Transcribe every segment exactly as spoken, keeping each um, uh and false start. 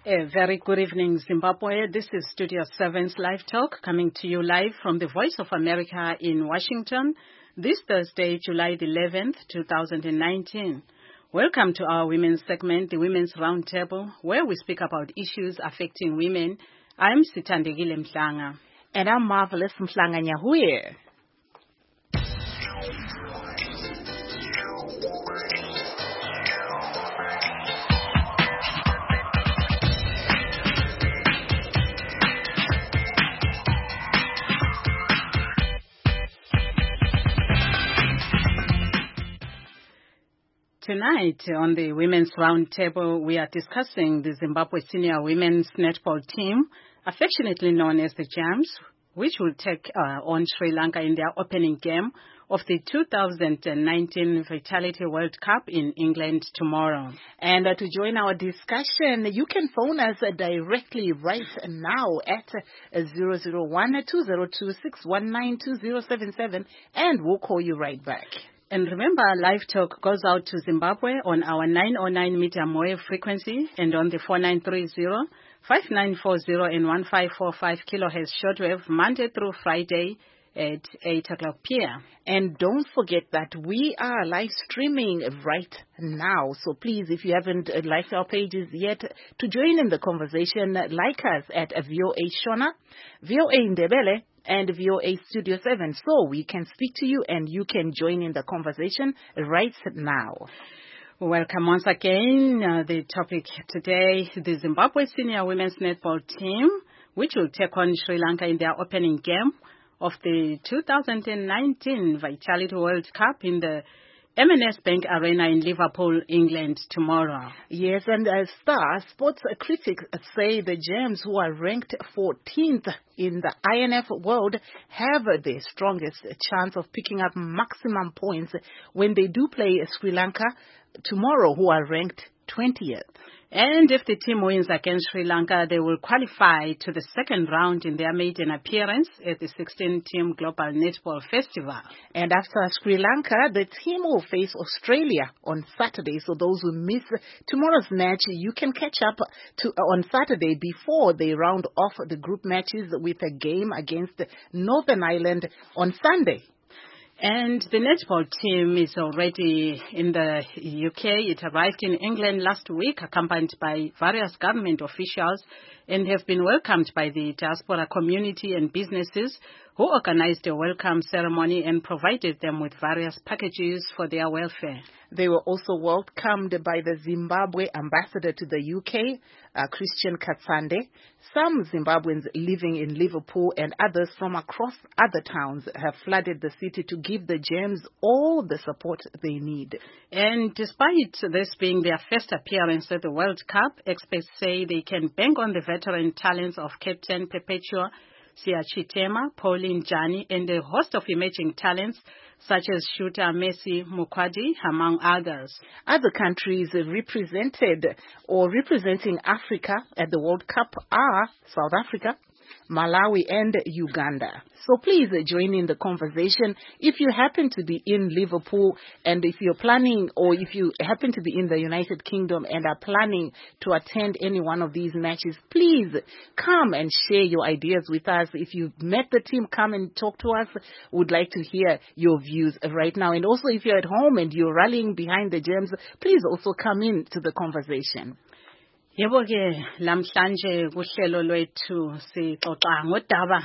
A very good evening, Zimbabwe. This is Studio seven's Live Talk, coming to you live from the Voice of America in Washington, this Thursday, July the eleventh, two thousand nineteen. Welcome to our women's segment, the Women's Roundtable, where we speak about issues affecting women. I'm Sithandegile Mhlanga. And I'm Marvelous Mhlanga Nyahuye. Tonight on the Women's Roundtable, we are discussing the Zimbabwe Senior Women's Netball Team, affectionately known as the Jams, which will take uh, on Sri Lanka in their opening game of the two thousand nineteen Vitality World Cup in England tomorrow. And uh, to join our discussion, you can phone us uh, directly right now at zero zero one, two zero two, six one nine, two zero seven seven, and we'll call you right back. And remember, Live Talk goes out to Zimbabwe on our nine oh nine medium wave frequency and on the four nine three zero, five nine four zero and one five four five kilohertz shortwave Monday through Friday at eight o'clock p m And don't forget that we are live streaming right now. So please, if you haven't liked our pages yet, to join in the conversation, like us at V O A Shona, V O A Ndebele, and V O A Studio seven, so we can speak to you and you can join in the conversation right now. Welcome once again. Uh, the topic today, the Zimbabwe Senior Women's Netball Team, which will take on Sri Lanka in their opening game of the two thousand nineteen Vitality World Cup in the M and S Bank Arena in Liverpool, England tomorrow. Yes, and uh, Star sports critics say the Gems, who are ranked fourteenth in the I N F world, have the strongest chance of picking up maximum points when they do play Sri Lanka tomorrow, who are ranked twentieth. And if the team wins against Sri Lanka, they will qualify to the second round in their maiden appearance at the sixteen-team Global Netball Festival. And after Sri Lanka, the team will face Australia on Saturday. So those who miss tomorrow's match, you can catch up to on Saturday before they round off the group matches with a game against Northern Ireland on Sunday. And the netball team is already in the U K. It arrived in England last week, accompanied by various government officials, and have been welcomed by the diaspora community and businesses who organized a welcome ceremony and provided them with various packages for their welfare. They were also welcomed by the Zimbabwe ambassador to the U K, uh, Christian Katsande. Some Zimbabweans living in Liverpool and others from across other towns have flooded the city to give the Gems all the support they need. And despite this being their first appearance at the World Cup, experts say they can bank on the veteran talents of Captain Perpetua Siachitema, Pauline Jani, and a host of emerging talents such as shooter Messi Mukwadi, among others. Other countries represented or representing Africa at the World Cup are South Africa, Malawi, and Uganda. So please join in the conversation. If you happen to be in Liverpool and if you're planning, or if you happen to be in the United Kingdom and are planning to attend any one of these matches, please come and share your ideas with us. If you've met the team, come and talk to us. We'd like to hear your views right now. And also, if you're at home and you're rallying behind the Gems, please also come in to the conversation. Yebo ke lamhlanje kuhlelo lwethu sixoxa ngodaba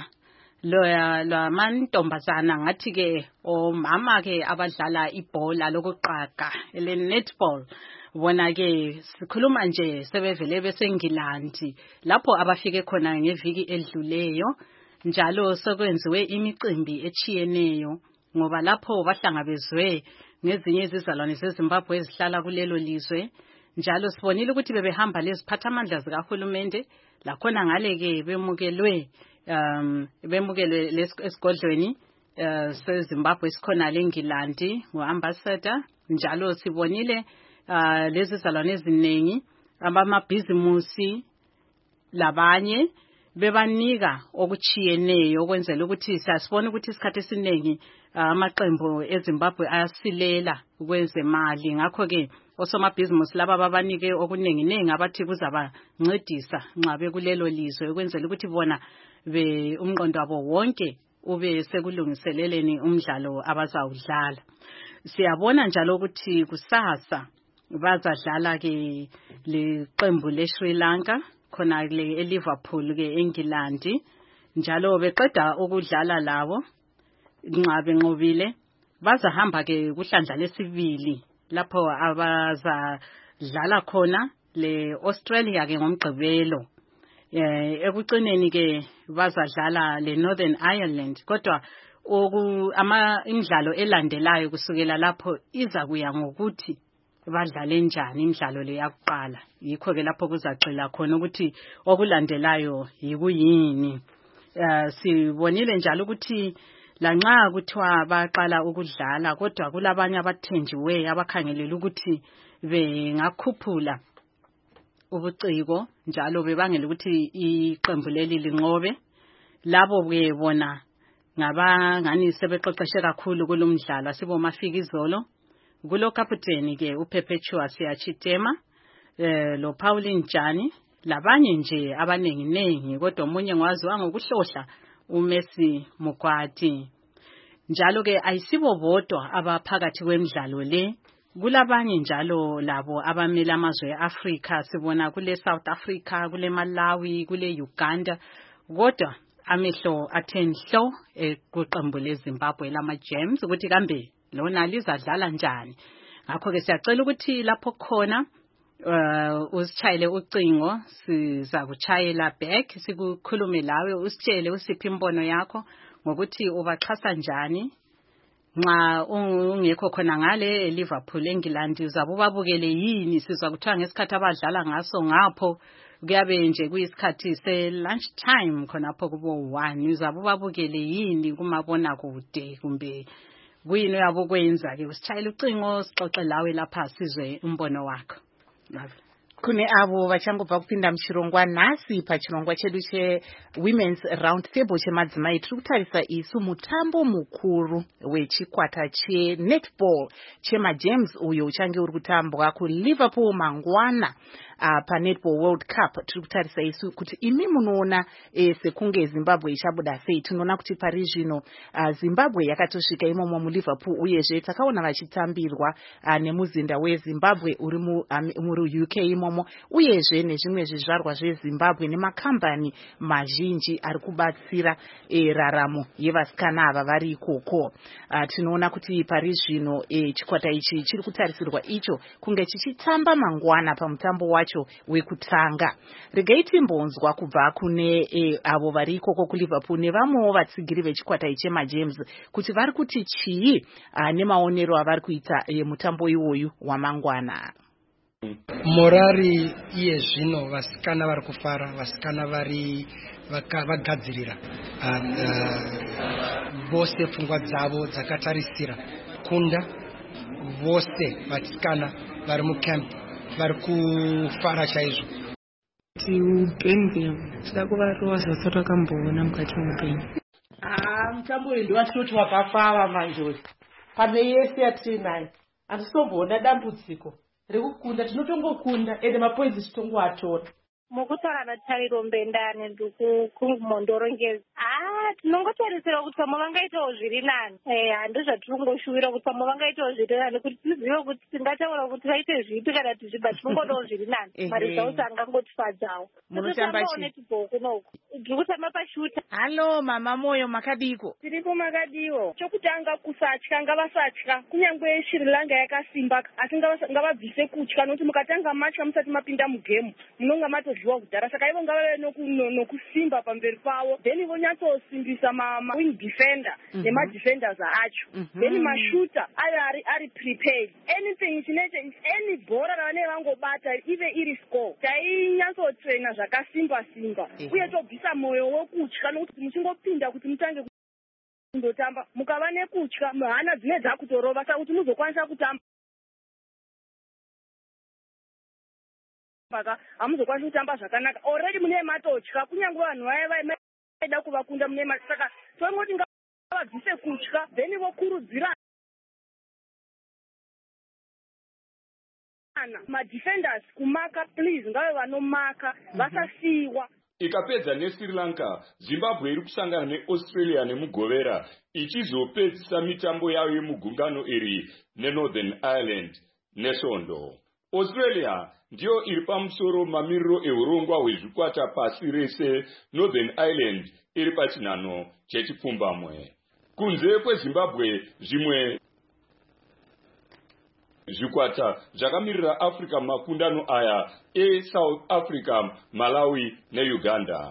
loya lwamantombazana ngathi ke omama ke abadlala ibhola lokuqaga ele netball bona ke sikhuluma nje sebevele besengilandi lapho abafike khona ngeviki edluleyo njalo sokwenziwe imicimbi echiyeneyo ngoba lapho bahlangabezwe ngezinye izizalwane zeZimbabwe ezihlala kulelo lizwe. Njalo sibonile ukuthi bebehamba leziphathamandla zikahulumende lakhona ngale ke bemukelwe um bemukelwe esigodlweni uh, seZimbabwe sikhona leNgilandi ngoambassador. Njalo sibonile uh, lezi zalwane eziningi abamabhizimusi labanye bebanika okuchiyeneyo okwenzela ukuthi sasibona ukuthi isikhathi esiningi amaqembu eZimbabwe ayasilela kwezemali. Ngakho ke osomabhizinisi laba babanike okuningi ningi abathi kuzabancedisa nxa bekulelo lizwe ukwenzela ukuthi bona be umqondo wabo wonke ube sekulungiseleleni umdlalo abazawudlala. Siyabona njalo ukuthi kusasa bazadlala ke leqembu le Sri Lanka khona le eLiverpool ke eNgland, njalo beqeda ukudlala labo nxa benqobile bazahamba ke kuhlandla lesibili lapho abazadlala khona le Australia ke ngomgqibelo. Eh ekucineni ke bazadlala le Northern Ireland, kodwa oku ama imidlalo elandelayo kusukela lapho iza kuya ngokuthi badlale njani imidlalo le yakuqala. Yikho ke lapho kuzaxila khona ukuthi okulandelayo yikuyini. Uh, sibonile njalo ukuthi lanxa kuthiwa baqala ukudlala kodwa kulabanye abathenjiweyo abakhangelela ukuthi bengakhuphula ubuciko njalo bebangela ukuthi iqembu leli linqobe. Labo ke bona ngabangani sebeqeqeshe kakhulu kulomdlalo asiboMafikizolo, kulo captain ke uPerpetuous Yachitema, eh lo Pauline Jani labanye nje abanengi nengi, kodwa omunye ngwaziwa ngokuhlohla uMessi Mukwati. Njalo ke ayisibo bodwa abaphakathi kwemidlalo le, kulabanye njalo labo abamela amazwe eAfrica. Sibona kule South Africa, kule Malawi, kule Uganda, kodwa amehlo athenhlo eqembu leZimbabwe lama Gems ukuthi kambe lona lizadlala njani. Ngakho ke siyacela ukuthi lapho khona uh, usichayele ucingo, siza kuchayela back sikukhulume lawe, usitshele usiphi imbono yakho ngokuthi ubaxhasa njani. Nxa ungekho khona ngale eLiverpool eNgilandi uzabe ubabukele yini, sizwa kuthiwa ngesikhathi abadlala ngaso ngapho kuyabe nje kuyisikhathi se lunch time khonapho kubo one, uzabe ubabukele yini kumabona kude kumbe kuyini uyabukwenza ke. Usitshayele ucingo sixoxe lawe lapha sizwe umbono wakho. Kune avo vachangobva kupinda muchirongwa nhasi pachirongwa chedu cheWomen's Round Table chemadzimai tiri kutarisa isu mutambo mukuru wechikwata cheNetball chemaGems uyo uchange uri kutambwa kuLiverpool mangwana uh, paNetball World Cup. Tiri kutarisa isu kuti imi munoona e, sekunge Zimbabwe ichabuda sei. Tinoona kuti pari zvino uh, Zimbabwe yakatosvika imomo muLiverpool uyezve takaona vachitambirwa uh, nemuzinda weZimbabwe uri mu um, U K imomo, uyezve nezvimwe zvizvarwa zveZimbabwe nemakambani mazhinji ari kubatsira e, raramo yevasikana ava vari ikoko. Uh, tinoona kuti pari zvino e, chikwata ichi chiri kutarisirwa icho kunge chichitamba mangwana pamutambo wacho wekutanga. Regai timbonzwa kubva kune e, avo vari ikoko kuLiverpool nevamwewo vatsigiri vechikwata ichi chemaGems kuti vari kuti chii uh, nemaonero avari kuita e, mutambo iwoyu wamangwana. Morari iye zvino vasikana vari kufara, vasikana vari vagadzirira vose pfungwa dzavo dzakatarisira kunda, vose vasikana vari mucamp vari kufara chaizvo. Upenyu tida kuvaroza satakamboona mukati muupenyu. Ah, mutambo uyu ndiwatoti wakafava manjori pane yese yatinayo. Hatitomboona dambudziko rekukunda, tinotongokunda ende mapoints titongoatora. Mukutaura natariro mbendane ndikumondorongeza. Ah, tinongotarisira kuti pamwe vangaitawo zviri nani. Eh, handi zvatirongoshuwira kuti pamwe vangaitawo zviri nani kuti tizive kuti tingataura kuti vaite zvipi kana tizviba tinongodawo zviri nani. Mari dzavo dzaangangotifadzawo. Munotamba chi? Netball kunoku. Ndiri kutamba pashuta. Halo mama moyo, makadiko? Tiripo makadiwo. Chokutanga kusatya ngavasatya. Kunyangwe Sri Lanka yakasimba asi ngavabvise kutya nokuti mukatanga matya musati mapinda mugemu munonga matodliwa kudhara. Saka ivo ngavave nokusimba pamberi pavo, then vonyatsosimbisa mawing defender nemadefenders acho, then mashuta ayo ari prepared. Anything chineche, any bhora ravanenge vangobata ive iri score tainyatsotrena zvakasimba simba uye tobvisa mwoyo wekutya nokuti muchingopinda kuti mutange kundotamba mukava nekutya hana dzine dzakutorova saka kuti muzokwanisa kutamba hamuzokwanisa kutamba zvakanaka. Already mune matotya kunyange vanhu vaya vaida kuvakunda mune matotya. Saka tonoti ngavabvise kutya then vokurudzira madefenders kumaka please ngave vanomaka vasasiyiwa. Ikapedza neSri Lanka, Zimbabwe iri kusangana neAustralia nemugovera ichizopedzisa mitambo yayo yemugungano iri neNorthern Ireland nesvondo. Australia ndiyo iri pamusoro mamiriro eurongwa hwezvikwata pasi rese, Northern Ireland iri pachinhano chechipfumbamwe. Kunze kweZimbabwe, zvimwe zvikwata zvakamirira Africa makundano aya eSouth Africa, Malawi neUganda.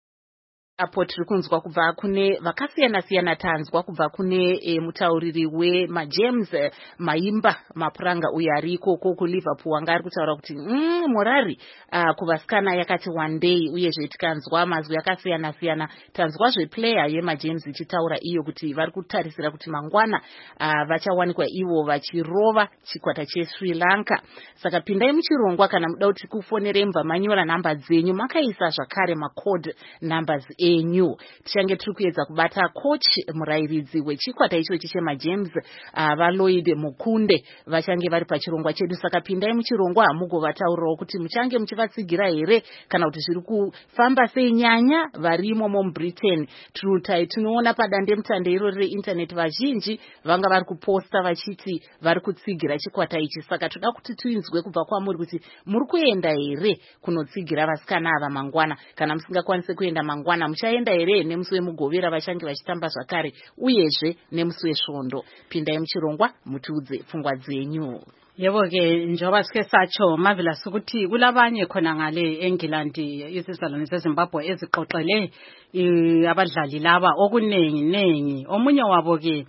Apo tiri kunzwa kubva kune vakasiyana siyana, tanzwa kubva kune e, mutauriri wemajames e, maimba mapuranga uyo ari ikoko kuLiverpool wanga ari kutaura kuti mm, morari uh, kuvasikana yakati one day, uyezve tikanzwa mazwi akasiyana siyana. Tanzwa zveplayer yemajames ichitaura iyo kuti vari kutarisira kuti mangwana uh, vachawanikwa ivo vachirova chikwata cheSri Lanka. Saka pindai muchirongwa kana muda kuti kufonere mva manyora namba dzenyu, makaisa zvakare macode numbers enyu. Tichange tiri kuedza kubata coach murairidzi wechikwata ichochi chemajames uh, vaLloyd Mukunde vachange vari pachirongwa chedu. Saka pindai muchirongwa hamugovataurirawo kuti muchange muchivatsigira here kana kuti zviri kufamba sei. Nyanya varimo muBritain turutai tinoona padande mutande irori reinternet vazhinji vanga vari kuposta vachiti vari kutsigira chikwata ichi. Saka toda kuti tuinzwe kubva kwamuri kuti muri kuenda here kunotsigira vasikana ava mangwana. Kana musingakwanise kuenda mangwana, muchaenda here nemusi wemugovera vachange vachitamba zvakare, uyezve nemusi wesvondo. Pindai muchirongwa mutiudze pfungwa dzenyu. Yebo ke njengoba sike satsho Marvelous ukuthi kulabanye khona ngale eNgland izizalwane zeZimbabwe eziqoqele abadlali laba okunengi nengi. Omunye wabo ke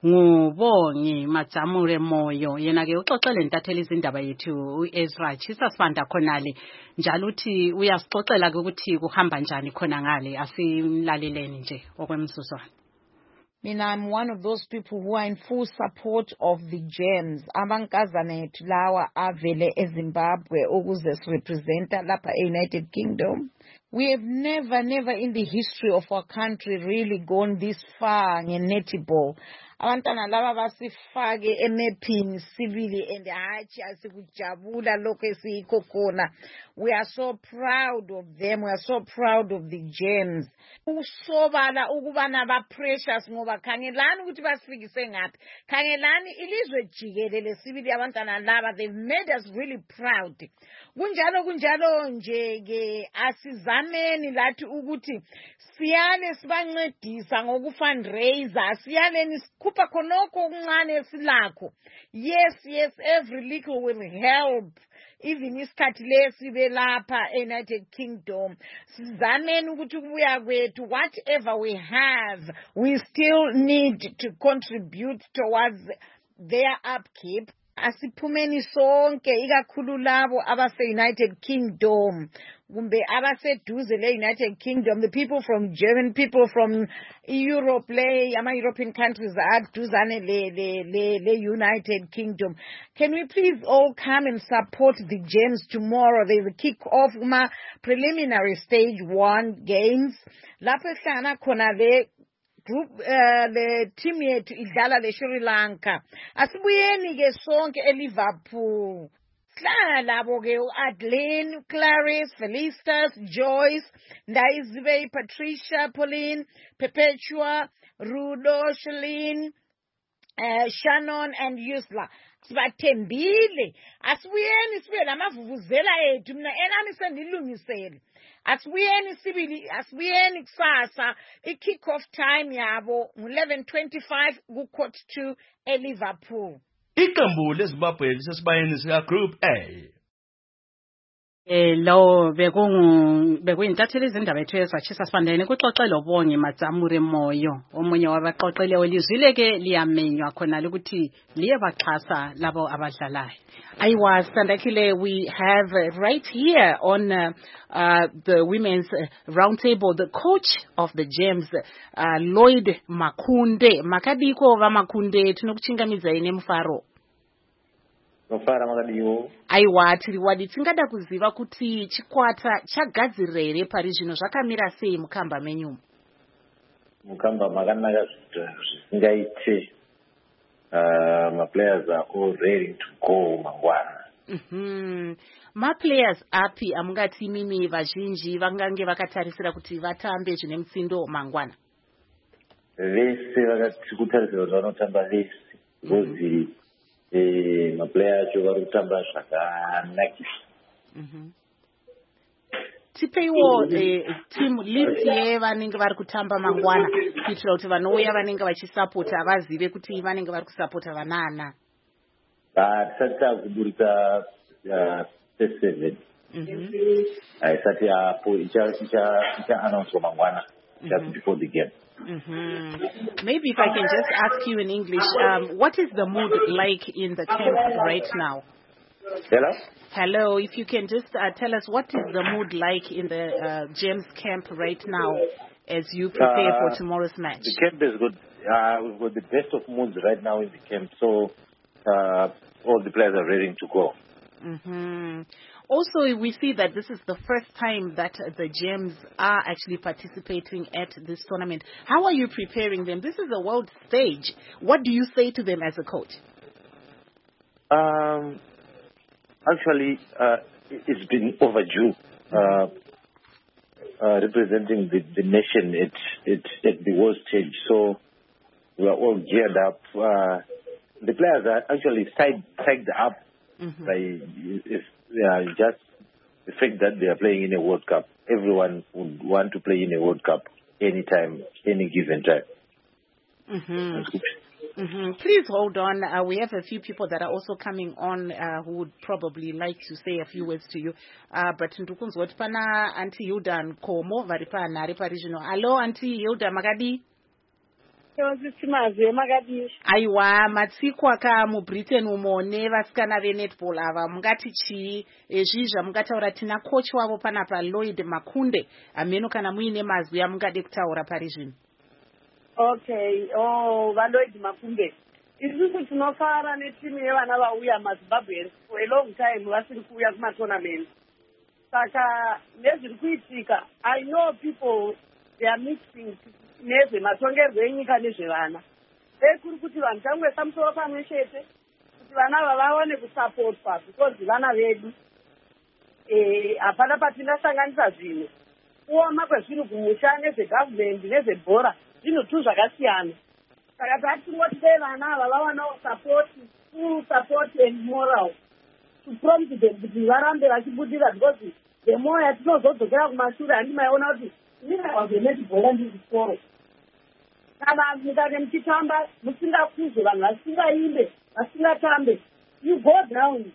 nguBongi Madzamure Moyo, yena ke uxoxele ntatheli izindaba yethu uEzra Chisasibanda khonale, njalo uthi uyasixoxela ukuthi kuhamba njani khona ngale. Asimlaleleni nje okwemsuzwana. I mean, I'm one of those people who are in full support of the Gems. Amankazana ethu lawa avele eZimbabwe ukuze sirepresenta lapha eUnited Kingdom. We have never, never in the history of our country really gone this far nge-netball. Abantwana laba basifake emephini sibili and hachi asikujabula lokho esiyikho khona. We are so proud of them. We are so proud of the Gems. Usobala ukubana ba precious ngoba khangelani ukuthi basifikise ngapi. Khangelani ilizwe jikelele sibili abantwana laba, they've made us really proud. Kunjalo kunjalo nje ke asizameni lathi ukuthi siyale sibancedisa ngokufundraiser, siyaleni sikhupha khonokho okuncane esilakho. Yes, yes, every little will help. Even isikhathi lesi belapha eUnited Kingdom, sizameni ukuthi kubuya kwethu, whatever we have, we still need to contribute towards their upkeep. Asiphumeni sonke ikakhulu labo abase-United Kingdom kumbe abaseduze le-United Kingdom, the people from German, people from Europe, le ama-European countries aduzane le-United Kingdom. Can we please all come and support the Gems tomorrow? There's a kick-off uma preliminary stage one games. Lapho ehlangana khona le group uh, the team yethu idlala leSri Lanka. Asibuyeni ke sonke eLiverpool. Sihlala labo ke uAdeline, Clarice, Felicitas, Joyce, Ndayizibe, Patricia, Pauline, Perpetua, Rudo, Shalene, uh, Shannon and Yusla. Sibathembile. Asibuyeni sibe lamavuvuzela ethu, mina enami sendilungisele. Asibuyeni sibili, asibuyeni kusasa. I-kick off time yabo eleven twenty-five ku court two eLiverpool. Iqembu leZimbabwe lisesibayeni sika Group A. Eh lo bekungu bekuyintatheli izindaba ethu ezachisa sifandene kuxoxela uBongi Madzamure Moyo, omunye wabaqoqele welizwile ke liyamenywa khona ukuthi liye baxhasa labo abadlalayo. I was Sandakile. We have uh, right here on uh, uh, the women's uh, roundtable the coach of the Gems, uh, Lloyd Makunde. Makadiko va Makunde tinokuchingamidza ine mufaro. Mufara makadiwo. Aiwa tiri wadi tingada kuziva kuti chikwata chagadzirira here pari zvino zvakamira sei mukamba menyu. Mukamba makanaka zvisingaite. Uh, my players are all ready to go mangwana. Mhm. Ma players api amungati mimi vazhinji vangange vakatarisira kuti vatambe zvine mutsindo mangwana. Vese vakati kutarisira kuti vanotamba vese because eh maplayers acho vari kutamba zvakanakisa. Mhm. Tipeiwo eh, team list yevanenge vari kutamba mangwana kuitira kuti vanouya vanenge vachisapota vazive kuti vanenge vari kusapota vanaana. Tisati takuburika first seven. Haisati yapo icha-announce mangwana just before the game. Mm-hmm. Maybe if I can just ask you in English, um, what is the mood like in the camp right now? Hello? Hello, if you can just uh, tell us what is the mood like in the uh, Gems camp right now as you prepare uh, for tomorrow's match? The camp is good. Uh, we've got the best of moods right now in the camp, so uh, all the players are ready to go. Mm-hmm. Also, we see that this is the first time that the Gems are actually participating at this tournament. How are you preparing them? This is a world stage. What do you say to them as a coach? Um, actually, uh, it's been overdue. Uh, uh, representing the, the nation at, at, at the world stage. So we are all geared up. Uh, the players are actually psyched, psyched up mm-hmm. by if, uh, just the fact that they are playing in a World Cup. Everyone would want to play in a World Cup anytime, any given time. Mm-hmm. Mm-hmm. Please hold on. Uh, we have a few people that are also coming on uh, who would probably like to say a few words to you. Uh, but ndukunzwa pana Auntie Hilda Nkomo vari panhare parizvino. Hello Auntie Hilda, makadi? Aiwa, matsiku aka muBritain umo nevasikana venetball ava mungati chii ezvizva mungataura tina coach wavo panapa Lloyd Makunde ameno kana muine mazwi amungade kutaura parizvino. Okay, oh, Lloyd Makunde. Isusu tinofara netimu yevana vauya maZimbabweans for a long time vasiri kuuya kumatournament. Saka nezviri kuitika, I know people they are mixing nezve matongerwo enyika nezvevana. Ekuri kuti vanhu tangoisa musoro pamwe chete kuti vana ava vaone kusapotwa because vana vedu. Eh, hapana patingasanganisa zvinhu. Kuoma kwezvinhu kumusha nezvegovernment nezvebhora zvinhu tu zvakasiyana. Saka tatingoti dei vana ava vawanewo support, full support and moral to prompt them kuti varambe vachibudira because the more yatinozodzokera kumashure handimaiona kuti ndinaiwa zvenetibhora ndizvikoro. Kana mukane muchitamba musingakuzve vanhu vasingaimbe vasingatambe you go down.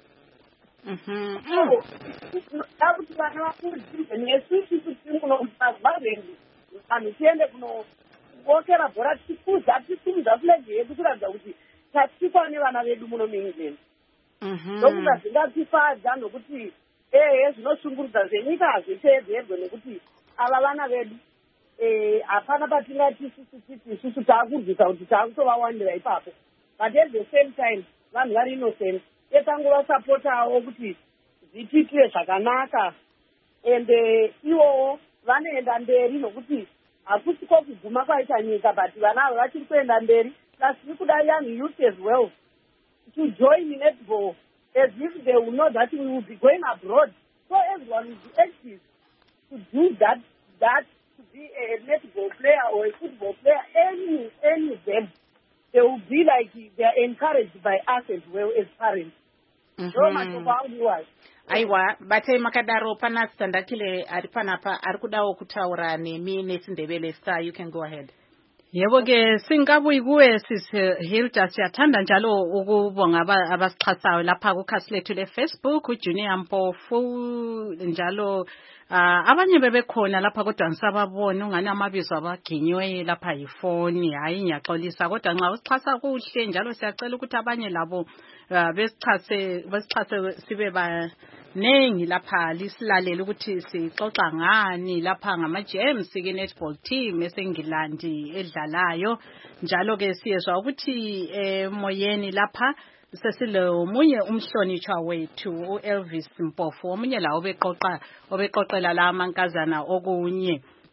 Da kuti vana vakurudzirwe nesusu kuti kunomaZimbabwe vanhu tiende kunowokera bhora tichikuza tisimudza fulegi yedu kuratidza kuti tatikwa nevana vedu muno muengland. Ndokuti hazvingatifadza nokuti ehe zvinoshungurudza zvenyika hazviteedzerwe nekuti ava vana vedu hapana patingati isusu titi isusu taakurwisa kuti taakutovawanira ipapo. But at the same time vanhu vari innocent yetangovasapotawo kuti zviitike zvakanaka ende ivowo vanoenda mberi nokuti hakusiko kuguma kwaita nyika but vana ava vachiri kuenda mberi. Plus we could young youth as well to join in netball as if they will know that we will be going abroad. So everyone will be active to do that, that to be a netball player or a football player, any, any of them. They will be like they are encouraged by us as well as parents. Mm-hmm. Aiwa, bate makadaro pana standakile ari panapa ari kudawo kutaura nemi nesindebele star. You can go ahead. Yebo ke singabuyi kuwe sisi Hilda, siyathanda njalo ukubonga abasixhasayo lapha kukhasi lethu leFacebook uJunior Mpofu njalo uh, abanye bebekhona lapha kodwa ngisababona ungani amabizo abaginyiwe lapha yifoni. Hayi ngiyaxolisa kodwa nxa usixhasa kuhle njalo siyacela ukuthi abanye labo uh, besichase besichase sibe ba nengi lapha lisilalela ukuthi sixoxa ngani lapha ngama-Gems ke netball team esengilandi edlalayo njalo ke siyezwa ukuthi emoyeni lapha sesile omunye umhlonitshwa wethu uElvis Mpofu omunye la obeqoqa obeqoqela la amankazana okunye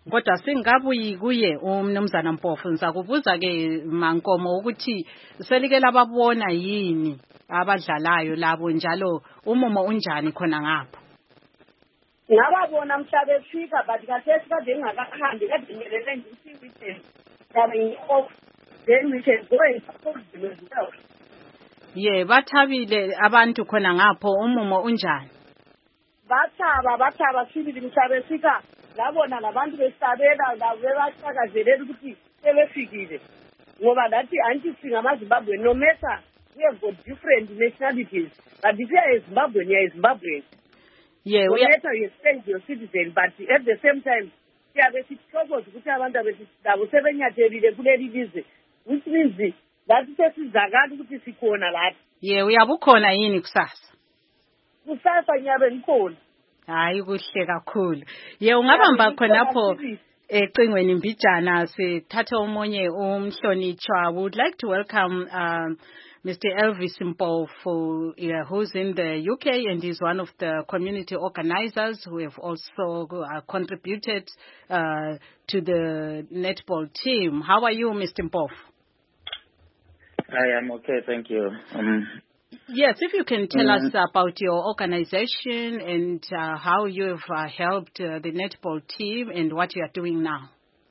kodwa singabuyi kuye umnumzana Mpofu ngizakubuza ke Mankomo ukuthi selike lababona yini abadlalayo labo njalo umumo unjani khona ngapha. Ngababona mhla befika but kathesi kade ngingakahambi kade ngimelele ngithi weekend coming off then we can go and support them as well. Ye bathabile abantu khona ngapho umumo unjani. Bathaba bathaba sibili mhla befika labona labantu besabela labebaqhakazelela ukuthi sebefikile ngoba lathi anti singamaZimbabwe no matter we have got different nationalities but if you are a Zimbabwean you are a Zimbabwean. Yeah, no matter you exchange your citizen but at the same time siyabe sithokoza ukuthi abantu abesitabo sebenyathelile kuleli lizwe which means lathi sesizakala ukuthi sikhona lapha. Yeah, uyabukhona yini kusasa? Kusasa nyabe ngikhona. Hayi kuhle kakhulu. Ye ungabamba khonapho ecingweni Mbijana sithathe umonye umhlonitshwa. Would like to welcome um, Mister Elvis Mpofu, uh, who's in the U K and is one of the community organizers who have also uh, contributed uh, to the netball team. How are you, Mister Mpofu? I am okay, thank you. Um, Yes, if you can tell mm-hmm. us about your organization and uh, how you have uh, helped uh, the netball team and what you are doing now.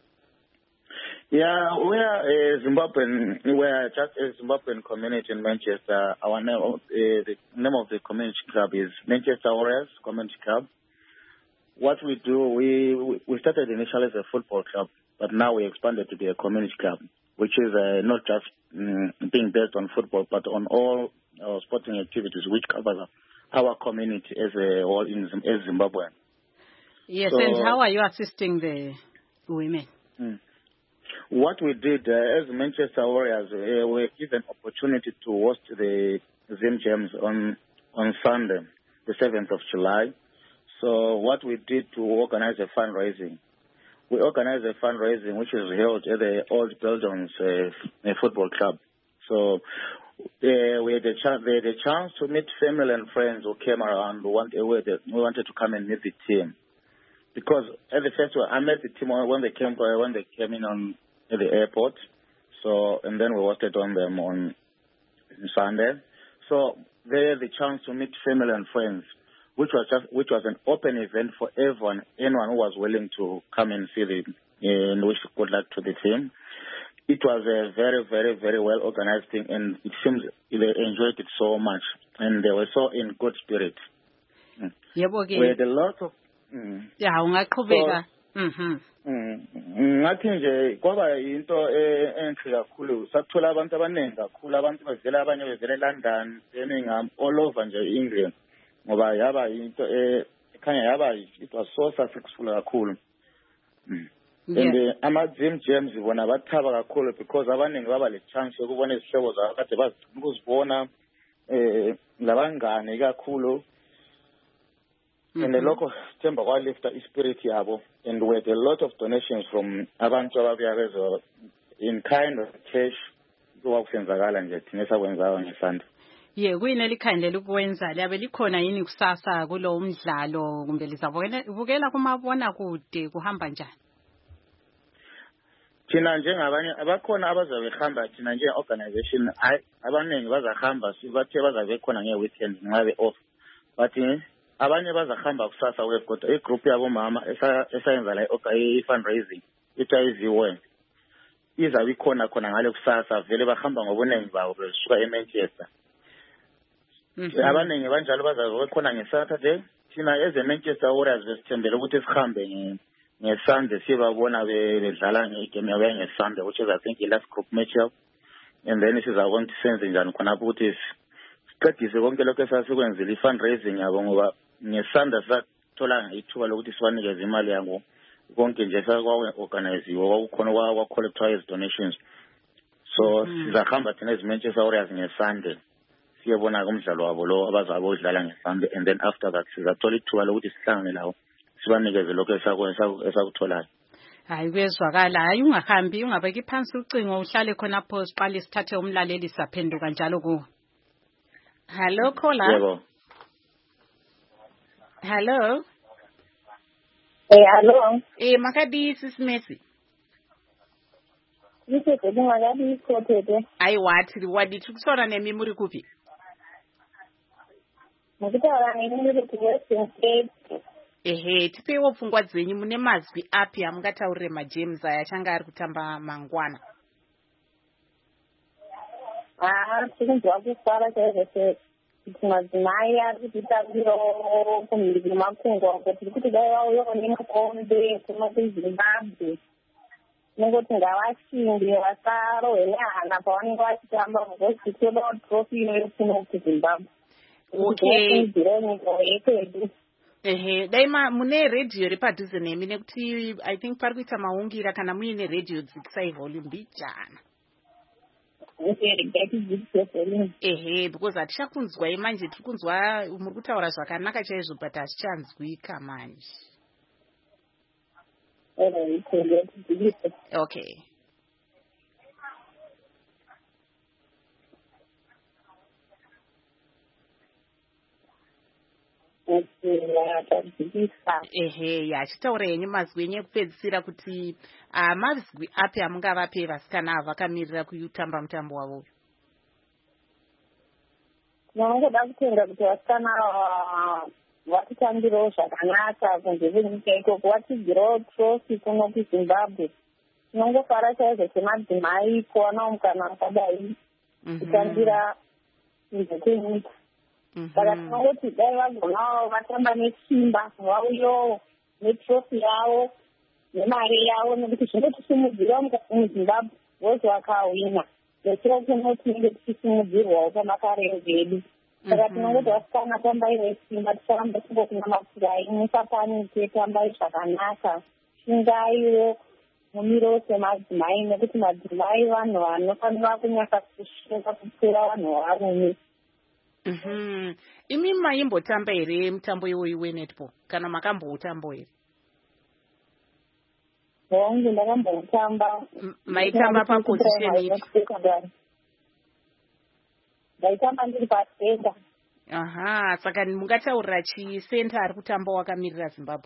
Yeah, we are a Zimbabwean, we are just a Zimbabwean community in Manchester. Our name, uh, the name of the community club is Manchester Warriors Community Club. What we do, we we started initially as a football club, but now we expanded to be a community club, which is uh, not just um, being based on football, but on all our sporting activities, which covers our community as a whole in as Zimbabwe. Yes, so, and how are you assisting the women? Hmm. What we did uh, as Manchester Warriors, uh, we were given opportunity to host the Zim Gems on on Sunday, the seventh of July. So what we did to organize a fundraising, we organized a fundraising which is held at the Old Buildings uh, Football Club. So uh, we had a chance, they had a chance to meet family and friends who came around. Who wanted, we wanted to come and meet the team because at the festival I met the team when they came when they came in on at the airport. So and then we hosted on them on Sunday. So they had the chance to meet family and friends, which was just which was an open event for everyone, anyone who was willing to come and see the and wish good luck to the team. It was a very, very, very well organized thing, and it seems they enjoyed it so much, and they were so in good spirit. Mm. Yebo ke. We had a lot of. Mm. Yeah, ungaqhubeka. Mhm. Ngathi nje kwaba into enhle kakhulu. Sathola abantu abaningi kakhulu, abantu bevela abanye bevela eLondon, Birmingham, all over nje England. Ngoba yaba into ekhanya yaba it was so successful kakhulu. Mm. And uh, ama-Zim Gems bona bathaba kakhulu because abaningi baba le chance yokubona izihlobo zabo kade bazibona eh labangane kakhulu. And lokho sithemba kwalifta ispirit yabo, and we had a lot of donations from abantu ababuya bezo in kind of cash owakusenzakala nje thina sakwenzayo ngesandla. Ye kuyini elikhandlela ukwenza liyabe likhona yini kusasa kulo umdlalo kumbe lizabukela kumabona kude kuhamba njani? Thina njengabanye abakhona abazabe behamba thina nje organization hayi abaningi bazahamba sibathe bazabe khona ngeweekend ngabe off, but abanye bazahamba kusasa we got a group yabo mama esayenza la i-fundraising i-I V W izabe ikhona khona ngale kusasa vele bahamba ngobunengi babo besuka eManchester. Abaningi banjalo bazabe khona ngeSaturday. Thina as a Manchester Warriors besithembele ukuthi sihambe ngeSunday sibabona bedlala ngegame yabo ngeSunday, which is I think the last group match up, and then sizabona ukuthi senze njani khona ukuthi siqedise konke lokho esasikwenzile i-fundraising yabo ngoba ngeSunday sathola ithuba lokuthi sibanikeze imali yango konke nje sakwa-organiziwe kwakukhona kwa-collectwa donations. So sizahamba thina as Manchester Warriors ngeSunday siyebona umdlalo wabo lo abazabe udlala ngeSunday, and then after that sizathola ithuba lokuthi sihlangane lawo sibanikeze lokho esakutholayo. Hayi kwezwakala, hayi ungahambi ungabeki phansi ucingo uhlale khonapho siqale sithathe umlaleli saphenduka njalo ku. Hello caller. Yebo. Hello. Eh, hello. Eh, makadi sisimesi. Nise kuti makadi kotete. Aiwa tiri wadi tikutaura nemi muri kupi? Mukutaura nemi muri kuti Western Cape. Ehe, tipewo pfungwa dzenyu, mune mazwi api amungataurire maJames aya achanga ari kutamba mangwana? Ah, tikunzwa kufara chaizvo kuti madzimai ari kutitambirawo kumhiri makungwa uko tiri kuti dai vauyawo nemakombe kuma kuZimbabwe. Nongoti ngavashinde vasarohwe nehana pavanenge vachitamba because todawo trophy inoyo kuno kuZimbabwe. Okay. nyika yekwedu. Ehe, dai mune radio repadhuze nemi nekuti I think pari kuita maungira kana muine radio dzikisai volume bijana. Ehe, because hatichakunzwai manje, tiri kunzwa muri kutaura zvakanaka chaizvo but hazvichanzwika manje. Okay. Ehe, yachitaura yenyu mazwi enyu ekupedzisira kuti uh, mazwi api amungavape vasikana ava vakamirira kutamba mutambo wavo? Ndinoda kutenda kuti vasikana vatitambirawo zvakanaka kunze kwenyika ikoko, vatidzirawo trophy kuno kuZimbabwe. Tinongofara chaizvo semadzimai kuwanawo mukana wakadai kutambira kunze kwenyika. Saka tinongoti dai vagonawo vatamba nesimba, vauyawo netrophy yavo nemari yavo, nekuti zvinotisimudzirawo muZimbabwe vozi vakahwina. Nesiro kuno tinenge tichisimudzirwawo pamakare edu. Saka tinongoti vasikana tambai nesimba, ticharamba tingokunamakirai inyika panike, tambai zvakanaka, shingaiwo mumiro semadzimai, nekuti madzimai vanhu vanofanira kunyasa kushinga kupfuura vanhu varume. Mhm. Imi maimbotamba here mutambo iwoyu wenetball kana makamboutamba here? Hongu ndakamboutamba. Maitamba paposition ipi? Ndaitamba ndiri pasenta. Aha, saka mungataurira chisenta ari kutamba wakamirira Zimbabwe?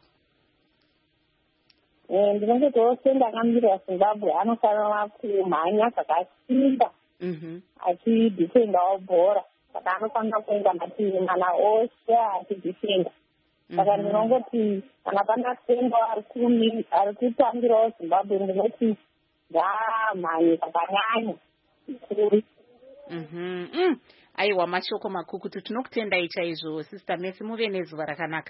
Eh, ndinongotiwo senta akamirira Zimbabwe anofanira kumhanya zvakasimba achidhifendawo bhora. Saka anofanira kuenda mativi mana ose achidhifenda. Saka ndinongoti kana pana senta ari kutambirawo Zimbabwe ndinoti ngaamhanye zvakanyanya kuri. Mhm. Aiwa, mashoko makukutu, tinokutendai chaizvo Sister Messi, muve nezuva rakanaka.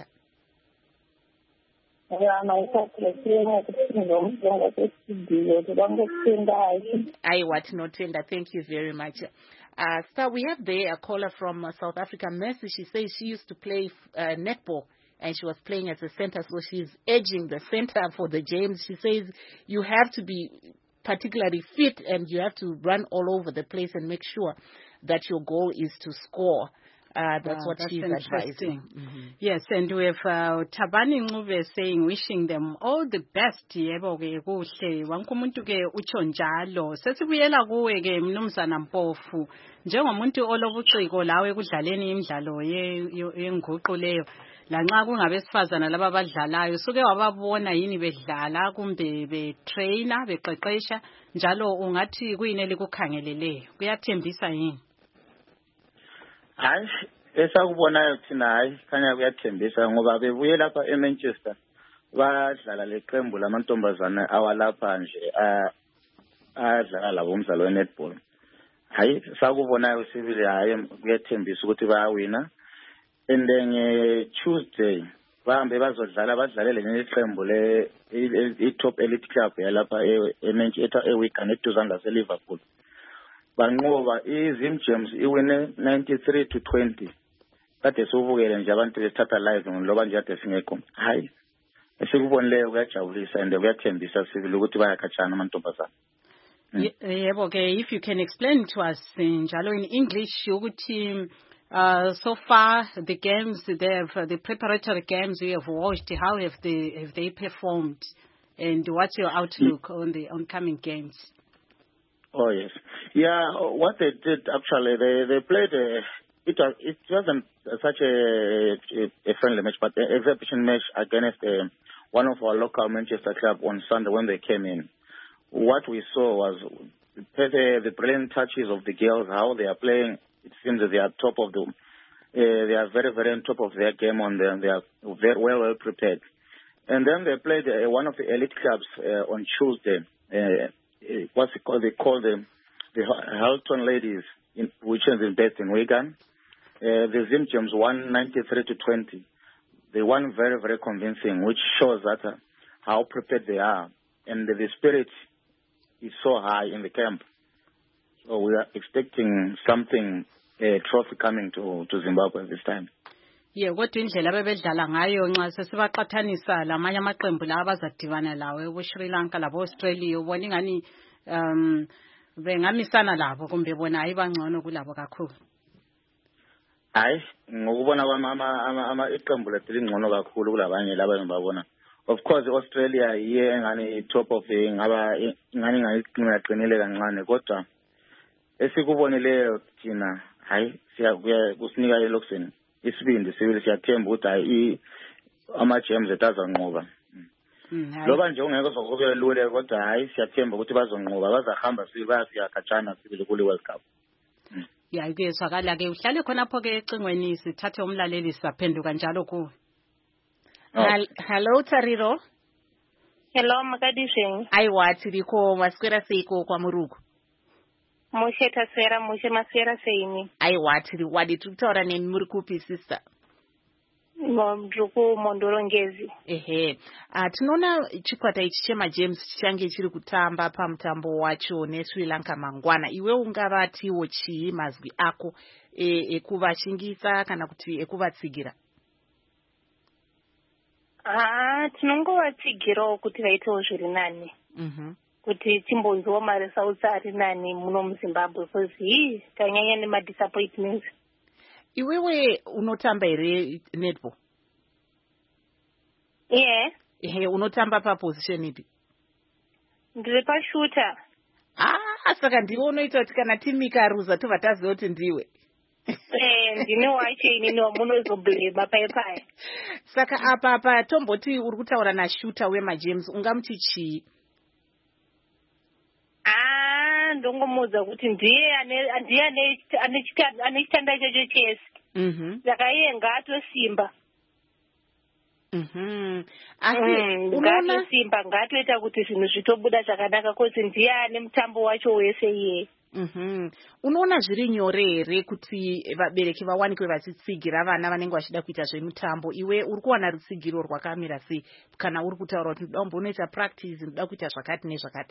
Aiwa, tinotenda. Thank you very much. Uh, Star, we have there a caller from uh, South Africa, Mercy. She says she used to play uh, netball and she was playing as a center, so she's edging the center for the James. She says you have to be particularly fit and you have to run all over the place and make sure that your goal is to score. Uh, that's wow, what that's she's advising. Mm-hmm. Yes, and we have uh, Tabani Ngube saying, wishing them all the best. Yebo ke kuhle wankumuntu ke utsho njalo. Sesibuyela kuwe ke Mnumzana Mpofu. Njengomuntu olobuciko lawe ekudlaleni imidlalo yenguqu leyo. Lanxa kungabesifazana laba abadlalayo, suke wababona yini bedlala kumbe betrainer beqeqesha njalo ungathi kuyini elikukhangeleleyo? Kuyathembisa yini? Hayi, esakubonayo thina hayi khanya kuyathembisa ngoba bebuye lapha eManchester badlala leqembu lamantombazana awalapha nje adlala labo umdlalo wenetball. Hayi, sakubonayo sibili hayi kuyathembisa ukuthi bayawina. And then Tuesday bahambe bazodlala badlalele neqembu le i-top elite club yalapha eManchester eWigan eduzanga seLiverpool. Banqoba iZim Gems iwine ninety-three to twenty. Kade sobukele nje abantu bethatha live ngoba nje ade singekho. Hayi. Esikubonileyo kuyajabulisa and kuyathembisa sibili ukuthi bayakhatshana amantombazana. Yebo, okay, if you can explain to us njalo in English ukuthi uh, so far the games they have uh, the preparatory games we have watched, how have they have they performed and what's your outlook on the oncoming games? Oh yes, yeah. What they did actually, they they played a, it was it wasn't such a, a friendly match, but an exhibition match against uh, one of our local Manchester club on Sunday when they came in. What we saw was the, the brilliant touches of the girls, how they are playing. It seems that they are top of the, uh, they are very, very on top of their game on them. They are very well, well prepared. And then they played uh, one of the elite clubs uh, on Tuesday. Uh, what's it called? They call them the Halton Ladies, in, which is based in Wigan. Uh, the Zim Gems won ninety-three to twenty. They won very, very convincing, which shows that uh, how prepared they are. And the, the spirit is so high in the camp. So we are expecting something, a trophy coming to, to Zimbabwe this time. Yeah, kodwa indlela bebedlala ngayo nxa sesibaqathanisa lamanye amaqembu la abazadibana lawo eSri Lanka labo Australia ubona ingani um bengamisana labo kumbe bona ayibangcono kulabo kakhulu. Hayi, ngokubona kwami ama ama iqembu lethu lingcono kakhulu kulabanye laba engibabona. Of course Australia iye engani top of the ngaba ingani ngayiqinile qinile kancane kodwa esikubonileyo thina hayi siya kusinika elokuseni isibindi sibili siyathemba ukuthi hayi ama Gems etazanqoba. Loba nje ungeke uzokube lule kodwa hayi siyathemba ukuthi bazonqoba bazahamba sibili bayafika khatshana sibili kule World Cup. Yeah, kuyezwakala ke uhlale khonapho ke ecingweni sithathe umlaleli saphenduka njalo ku. Hello Tariro. Hello Makadisheng. Aiwa tiriko maswera seiko kwa Muruku. Mushe taswera mushe maswera seini. Aiwa tiri wadi tukutaura ne Murukupi sister. Mjuku Mondorongezi. Ehe. Uh, tunaona chikwata ichi chema James chichange chiri kutamba pa mtambo wacho ne Sri Lanka mangwana. Iwe ungavatiwo chi mazwi ako e, ekuvashingisa kana kuti ekuvatsigira? Ah, tinongovatsigirawo kuti vaitewo zviri nani. Mhm. Kuti timbonziwo mari sautsa ari nani muno muZimbabwe because hii tanyanya nemadisappointments. Iwewe unotamba ere netball? Yeah. Ehe, unotamba pa position ipi? Ndiri pa shooter. Ah, saka ndiwe unoita kuti kana timu ikaruza tobva taziva kuti ndiwe. Eh, ndine wacho inini wamunozoblema paipai. Saka apa apa tomboti uri kutaura na shooter wemaJames ungamuti chii? Ah, ndongomudza kuti ndiye ane ndiye ane ane ane chitanda ichocho chese. Mhm. Saka iye ngaatosimba. Mhm. Asi unoona simba ngatoita kuti zvinhu zvitobuda zvakanaka kuti ndiye ane mutambo wacho wese iye. Mhm. Unoona zviri nyore here kuti vabereki vawanikwe vachitsigira vana vanenge vachida kuita zvemutambo. Iwe uri kuwana rutsigiro rwakamira sei kana uri kutaura kuti ndombo unoita practice ndoda kuita zvakati nezvakati?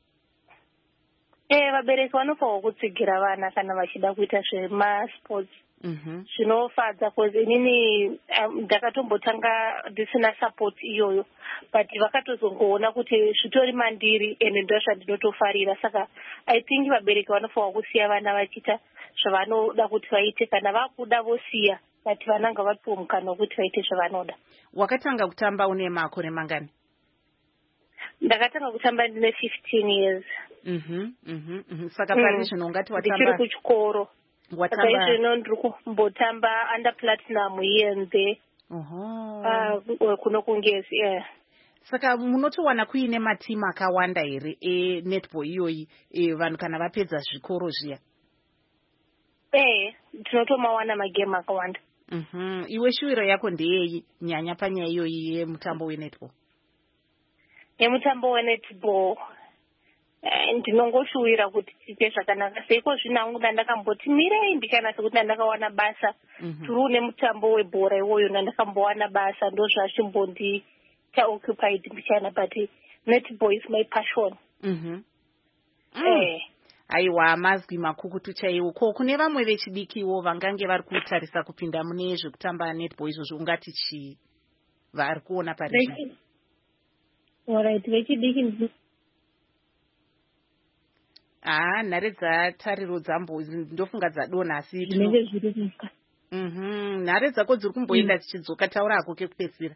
Eh, vabereki vanofanwa kutsigira vana kana vachida kuita zvemasports. Mhm. Zvinofadza because inini ndakatombotanga ndisina support iyoyo but vakatozongoona kuti zvitori mandiri ende ndo zvandinotofarira saka I think vabereki vanofanwa kusiya vana vachiita zvavanoda kuti vaite kana vakuda vosiya but vana ngavapiwe mukana wekuti vaite zvavanoda. Wakatanga kutamba une makore mangani? Ndakatanga kutamba ndine fifteen years. Mhm. Mhm. Mhm. Saka pari zvino ungati watamba ndichiri kuchikoro. Watamba zvino ndiri kumbotamba under platinum iyenze. Oho. Ah, kuno kungezi eh. Saka munotowana kuine matimu akawanda here e netball iyoyi e vanhu kana vapedza zvikoro zviya? Eh, tinotomawana magame akawanda. Mhm. Iwe shuwiro yako ndeyeyi nyanya panyaya iyoyi yemutambo wenetball? Yemutambo wenetball ndinongoshuwira kuti tiite zvakanaka seiko zvino hangu ndandakamboti mirei ndikanasa kuti ndandakawana basa tiri une mutambo webhora iwoyo ndandakambowana basa ndo zvachimbondita occupied mbichana but netball is my passion. Mhm. Eh. Aiwa mazwi makukutu chaiwo ko kune vamwe vechidikiwo vangange vari kutarisa kupinda mune zvekutamba netball izvozvo ungati chii vari kuona pari? Alright, vechidiki Ah, nhare dzatariro dzambo ndofunga dzadona asi zvinenge zviri muka. Mhm. Nhare dzako dziri kumboenda dzichidzoka taura hako kekupedzisira.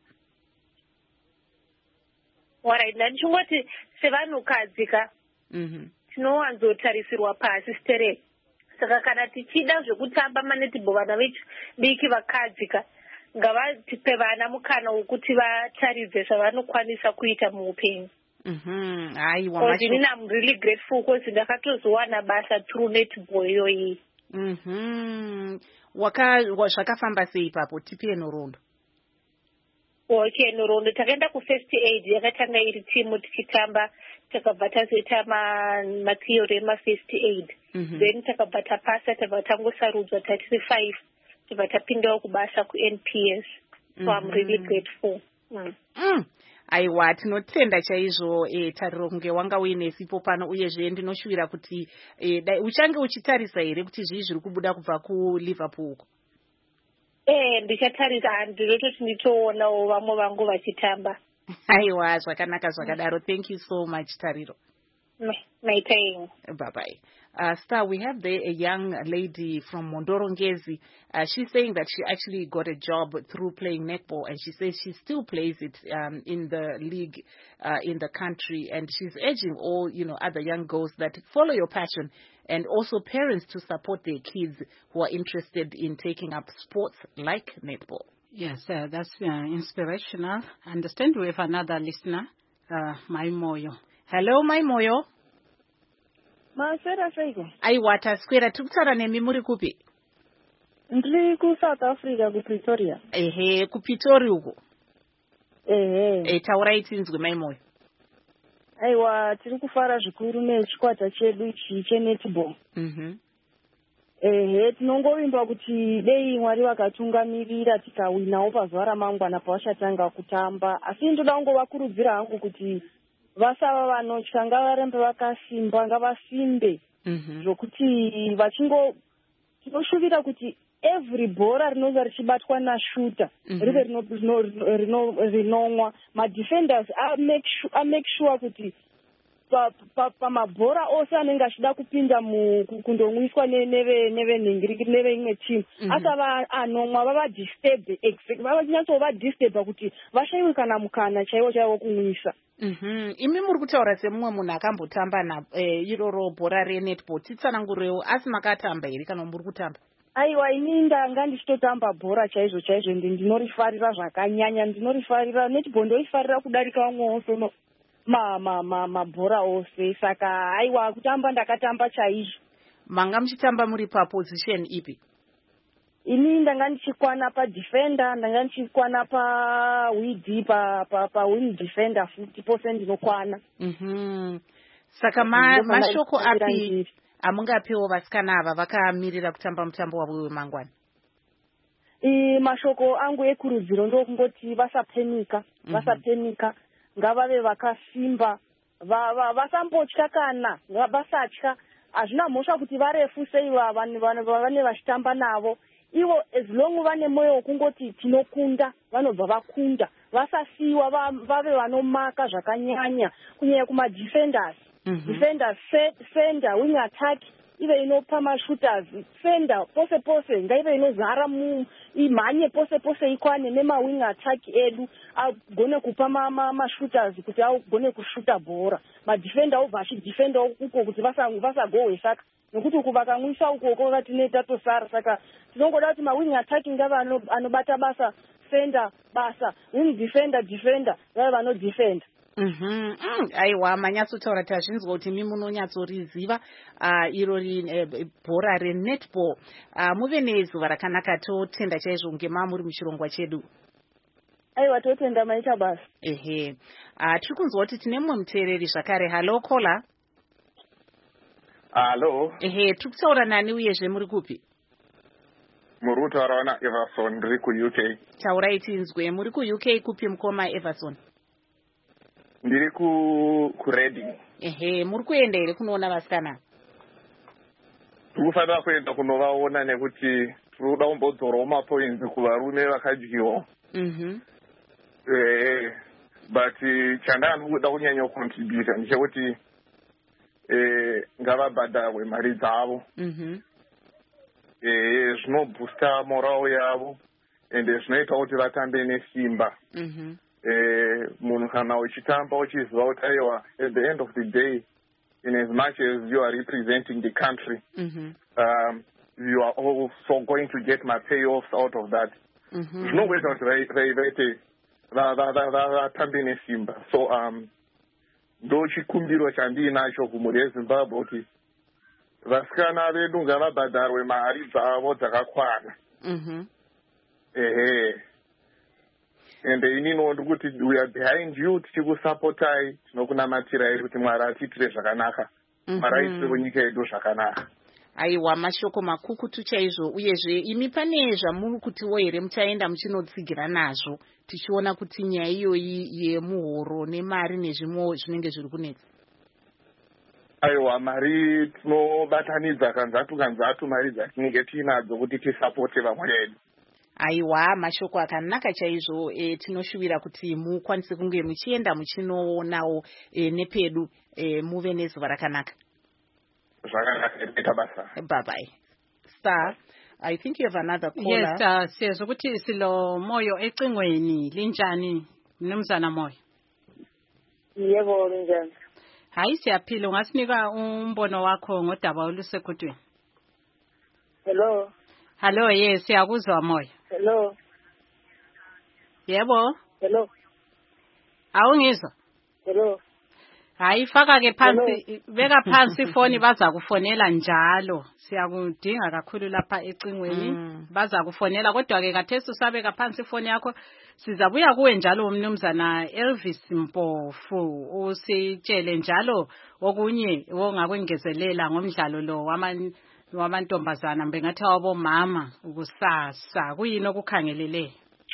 Alright, ndichingoti sevanhukadzi ka. Mhm. Tinowanzotarisirwa pasi stere. saka kana tichida zvekutamba manetball vana vechidiki vakadzi ka ngavatipe vana mukana wokuti vataridze zvavanokwanisa kuita muupenyu. Mhm. Aiwa macho. Because I'm really grateful because ndakatozowana basa through netball iyoyi. Mhm. Waka zvakafamba sei ipapo tipe nhoroondo. Okay, nhoroondo takaenda ku first aid yakatanga iri timu tichitamba takabva tazoita matheory ema-first aid. Mm-hmm. Then takabva tapasa tabva tangosarudzwa tatiri five tabva tapindawo kubasa ku-N P S. So mm-hmm. I'm really grateful. Mm. Mm. Aiwa tinotenda chaizvo eh, tariro kunge wanga uinesipo pano uyezve ndinoshuvira kuti eh, uchange uchitarisa here kuti zvii zviri kubuda kubva kuLiverpool uko. Eh ndichatarisa ndinototi nditoonawo vamwe vangu vachitamba. Aiwa zvakanaka zvakadaro. Thank you so much Tariro. My time. Bye bye. Uh, Star, we have there a young lady from Mondorongezi. Uh, she's saying that she actually got a job through playing netball, and she says she still plays it um, in the league uh, in the country. And she's urging all, you know, other young girls that follow your passion, and also parents to support their kids who are interested in taking up sports like netball. Yes, uh, that's uh, inspirational. I understand we have another listener, uh, Maimoyo. Hello, Maimoyo. Maswera seiko. Aiwa taswera tikutaura nemi muri kupi? Ndiri ku South Africa ku Pretoria. Ehe, ku Pretoria uko. Ehe. Eh taurai tinzwe Maimoyo. Aiwa tiri kufara zvikuru nechikwata chedu ichi chenetball. Mhm. Ehe tinongovimba kuti dei Mwari vakatungamirira tikawinawo pazuva ramangwana pavachatanga kutamba. Asi ndoda kungovakurudzira hangu kuti vasava vanotya ngavarembe vakasimba ngavasimbe zvokuti vachingo tinoshuvira kuti every bhora rinoza richibatwa nashuta rive rinomwa madefenders amake sure kuti pamabhora ose anenge achida kupinda kundomwiswa nevenhingiriki neveimwe timu asava anomwa vavadisturbe vachinyatsovadisturba kuti vashayiwe kana mukana chaiwo chaiwo kumwisa. Mhm. Imi muri kutaura semumwe munhu akambotamba na eh, iroro bhora renetball titsanangurewo asi makatamba here kana muri kutamba? Aiwa ini ndanga ndichitotamba bhora chaizvo chaizvo ndinorifarira zvakanyanya ndinorifarira netball ndoifarira kudarika vamwe ose mabhora ose saka aiwa kutamba ndakatamba chaizvo. Manga muchitamba muri paposition ipi? Ini ndanga ndichikwana padefender ndanga ndichikwana pawid pa pa pawin defender fifty percent ndinokwana. Mhm. Saka ma, mashoko api amungapiwo vasikana ava vakamirira kutamba mutambo wavo wemangwana? I mashoko angu ekurudziro ndokungoti vasapenika vasapenika ngavave vakasimba vasambotya kana vasatya hazvina mhosva kuti varefu sei vane vachitamba navo ivo as long vane mwoyo wokungoti tinokunda vanobva vakunda vasasiyiwa vave vanomaka zvakanyanya kunyanya kumadefenders defenders fender wing attack ive inopa mashooters fender pose pose ngaive inozara imhanye pose pose ikwane nemawing attack edu agone kupa mashooters kuti agone kushuta bhora madefender obva achidefenda uko kuti vasagohwe saka nokuti uku vakamwisa ukoko vatine tatosara saka tinongoda kuti mawing attack ngava anobata basa fender basa wing defender defender vave vanodefenda. Mhm. Aiwa manyatsotaura tazvinzwa kuti mi munonyatsoriziva uh, irori eh, bhora renetball. Uh, muve nezuva rakanaka totenda chaizvo ngema muri muchirongwa chedu. Aiwa totenda maita basa. Ehe. Uh, tiri kunzwa kuti tine mumwe muteereri zvakare. Halo kola. Halo. Ehe, tiri kutaura nani uyezve muri kupi? Muri kutaura na Everson ndiri ku U K. Taurai tinzwe muri ku U K kupi mukoma Everson? Ndiri ku kuReading. Ehe, muri kuenda here kunoona vasikana? Tikufanira kuenda kunovaona nekuti tinoda kumbodzorowo mapoints kuvarume vakadyiwa. Mhm. Eh, but chandanga ndikuda kunyanya kucontribute ndechekuti eh ngavabhadharwe mari dzavo. Mhm. Eh zvinoboosta morale yavo ende zvinoita kuti vatambe nesimba. Mhm. Eh munhu kana uchitamba uchiziva kuti aiwa at the end of the day in as much as you are representing the country mm-hmm. um, you are also going to get my payoffs out of that. Zvinongweta kuti vaite vatambe nesimba. So um, ndo chikumbiro chandinacho kumhuri yeZimbabwe kuti vasikana vedu ngavabhadharwe mari dzavo dzakakwana. Ehe. And inini ndikuti we are behind you, tichikusapotai, tinokunamatirai kuti Mwari atiitire zvakanaka. Mwari aise kunyika yedu zvakanaka. Aiwa, mashoko makukutu chaizvo. Uyezve imi pane zvamuri kutiwo here muchaenda muchinotsigira nazvo tichiona kuti nyaya iyoyi yemuhoro nemari nezvimwe zvinenge zviri kunetsa? Aiwa, mari tinobatanidza kanzatu kanzatu mari dzatinenge tiinadzo kuti tisapote vamwe vedu. Aiwa, mashoko akanaka chaizvo. E, tinoshuvira kuti mukwanise kunge muchienda muchinoonawo e, nepedu e, muve nezuva rakanaka. Bye bye. Star, I think you have another caller. Yes, Star, siyezwa ukuthi silo Moyo ecingweni linjani mnumzana Moyo? Yebo, linjani. Hayi, siyaphila. Ungasinika umbono wakho ngodaba olusekudweni? Hello. Hello, yes, siyakuzwa Moyo. Hello. Yebo. Hello. Awungizwa? Hello. Hayi, faka ke phansi, beka phansi ifoni, baza kufonela njalo. Siyakudinga kakhulu lapha ecingweni. Mm. Baza kufonela, kodwa ke kathesi usabeka phansi ifoni yakho, sizabuya kuwe njalo umnumzana Elvis Mpofu, usitshele njalo okunye ongakwengezelela ngomdlalo lo waman wamantombazana bengathi wabomama ukusasa. Kuyini okukhangelele?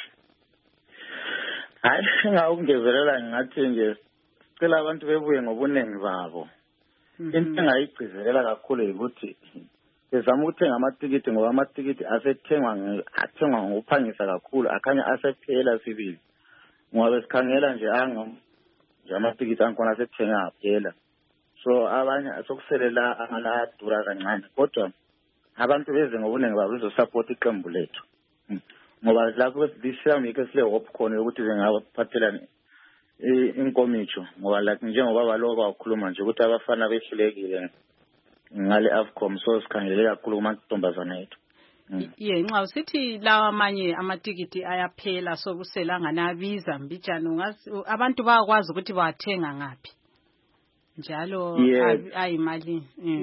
Hayi, ngawungezelela ngathi nje cela abantu bebuye ngobunengi babo. Into engayigcizelela kakhulu ukuthi bezama ukuthenga amatikiti ngoba amatikiti asethengwa athengwa ngokuphangisa kakhulu, akhanya asephela sibili. Ngoba besikhangela nje anga nje amatikiti ankhona asethenga phela. So abanye asokuselela angala dura kancane, kodwa abantu beze ngobunengi babo bezosupport iqembu lethu. Ngoba lapho besishaya ngeke sile hope khona ukuthi bengaphathelana inkomitsho, ngoba like njengoba baloba ukukhuluma nje ukuthi abafana behlulekile ngale Afcom, so sikhangele kakhulu kumantombazana ethu. Ye, nxa usithi lawa amanye amatikiti ayaphela sokusela nganabiza mbijana, abantu bayakwazi ukuthi bathenga ngapi njalo ayimali.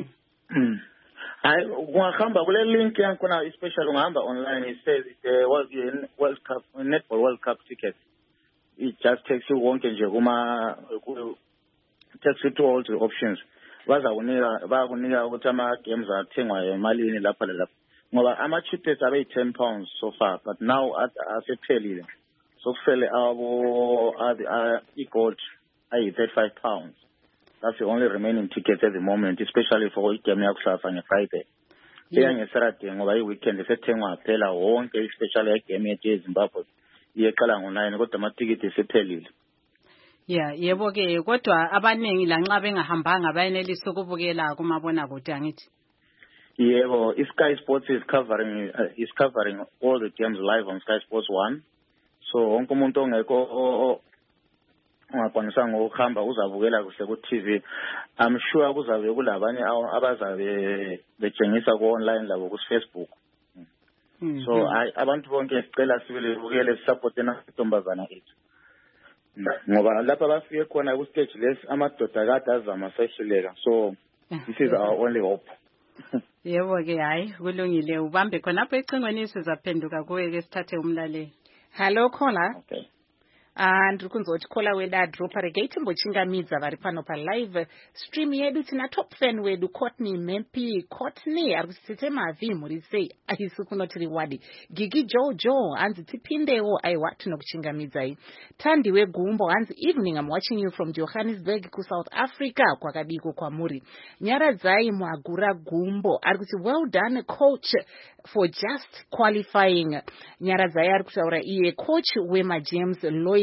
Hayi, ungahamba kule link yakhona especially ungahamba online, it says the World Cup Netball World Cup tickets. It just takes you wonke nje kuma takes you to all the options. Baza kunika bakunika ukuthi ama games athengwa emalini lapha lapha. Ngoba ama cheapest abe ten pounds so far, but now asephelile. So kusele abo e-gold ayi thirty-five pounds. That's the only remaining tickets at the moment, especially for game yakusasa nge Friday. Yeah, ngeSaturday ngoba i-weekend sethengwa phela wonke, especially game ye Zimbabwe. Yeqala ngo-nine kodwa amatikiti sephelile. Yeah, yebo ke, kodwa abanengi lanxa bengahambanga bayenelisa ukubukela kumabona kude angithi. Yebo, Sky Sports is covering uh, is covering all the games live on Sky Sports one. So wonke umuntu ongekho ongakwanisanga ukuhamba uzabukela kuhle ku T V. I'm sure kuzabe kulabanye abazabe betshengisa ku online labo ku Facebook. Mm-hmm. So I abantu bonke sicela sibele bukele support entombazana ethu. Ngoba lapha bafike khona ku stage less amadoda kade azama sehluleka. So this is our only hope. Yebo ke, hayi kulungile, ubambe khona apha ecingweni sizaphenduka kuwe ke sithathe umlaleli. Hello caller. Okay. And ndikunzoti caller weda drop regate mbochingamidza vari pano pa live stream yedu tina top fan wedu Courtney Mempi. Courtney arikusitse mavi muri sei aisi kunoti riwadi Gigi Jojo hanzi tipindewo aiwa tinokuchingamidzai. Tandi wegumbo hanzi evening, I'm watching you from Johannesburg ku South Africa kwakadiko kwamuri. Nyaradzai Mwagura Gumbo arikuti well done coach for just qualifying. Nyaradzai arikutaura iye coach wema James Lloyd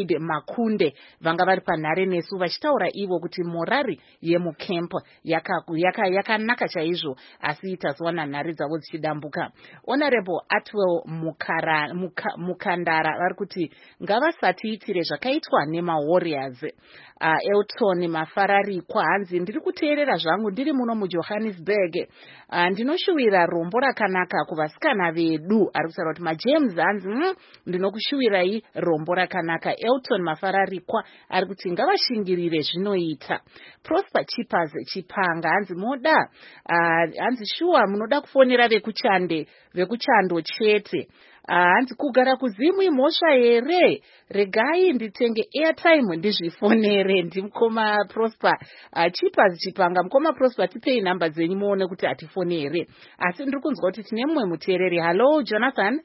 Wade Makunde vanga vari panhare nesu vachitaura ivo kuti morari yemukemp yakanaka yaka, yaka chaizvo asi tazowana nhare dzavo dzichidambuka. Honorable Atwell Mukara, Muka, Mukandara vari kuti ngavasatiitire zvakaitwa nemawarriors. Uh, Elton Mafararikwa hanzi ndiri kuteerera zvangu ndiri muno muJohannesburg. Uh, ndinoshuwira rombo rakanaka kuvasikana vedu. Ari kutaura kuti maJames hanzi mm, ndinokushuwirai rombo rakanaka. Elton Mafararikwa ari kuti ngavashingirire zvinoita. Prosper Chippers Chipanga hanzi moda uh, hanzi shuwa munoda kufonera vekuchande vekuchando chete. Hanzi uh, kugara kuzimu imhosva here, regai nditenge airtime ndizvifonere. Ndimukoma Prosper uh, Chippers Chipanga. Mukoma Prosper tipei namba dzenyu muone kuti atifone here. Asi ndiri kunzwa kuti tine mumwe muteereri. Hello Jonathan.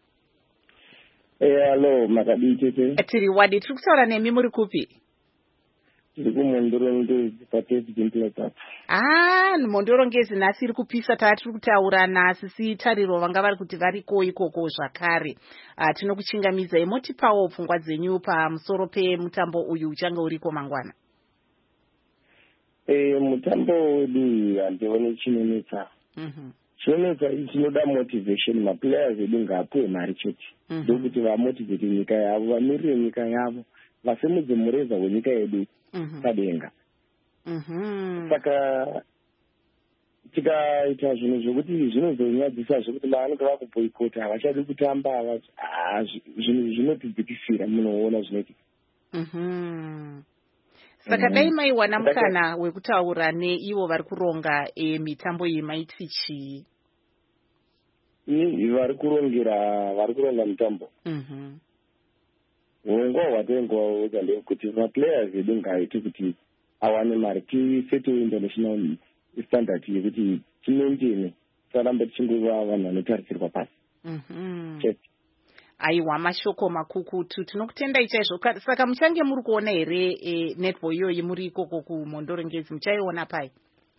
Eh, hello makadii tete. Tiri wadi, tiri kutaura nemi muri kupi? Tiri kuMondorongezi paPresident Lepata. Ah, Mondorongezi nhasi iri kupisa tatiri kutaura nhasi si tariro vanga vari kuti variko ikoko zvakare. Uh, tinokuchingamidza motipawo pfungwa dzenyu pamusoro pemutambo uyu uchanga uriko mangwana. Eh, mutambo wedu handioni chinonetsa. Mhm. Chinonetsa chinoda motivation, maplayers edu ngaapuwe mari chete. Ndokuti vamotivate nyika yavo, vamirire nyika yavo, vasimudze mureza wenyika yedu padenga. Saka tikaita zvinhu zvokuti zvinozonyadzisa zvokuti vanenge vakuboyikota havachadi kutamba, zvinhu zvinotidzikisira munoona zvinoitika. Saka dai maiwana mukana wekutaura neivo vari kuronga mitambo iyi maiti chii? Vari kurongera vari kuronga mitambo. Hungwa hwatengowa wega ndekuti maplayers edu ngaaite kuti awane mari, tisetewo international standard yekuti timaintaine, tisaramba tichingova vanhu vanotarisirwa pasi. Aiwa, mashoko makukutu, tinokutendai chaizvo. Saka muchange muri kuona here e, netball iyoyi muri ikoko kuMondorongezi, muchaiona pai?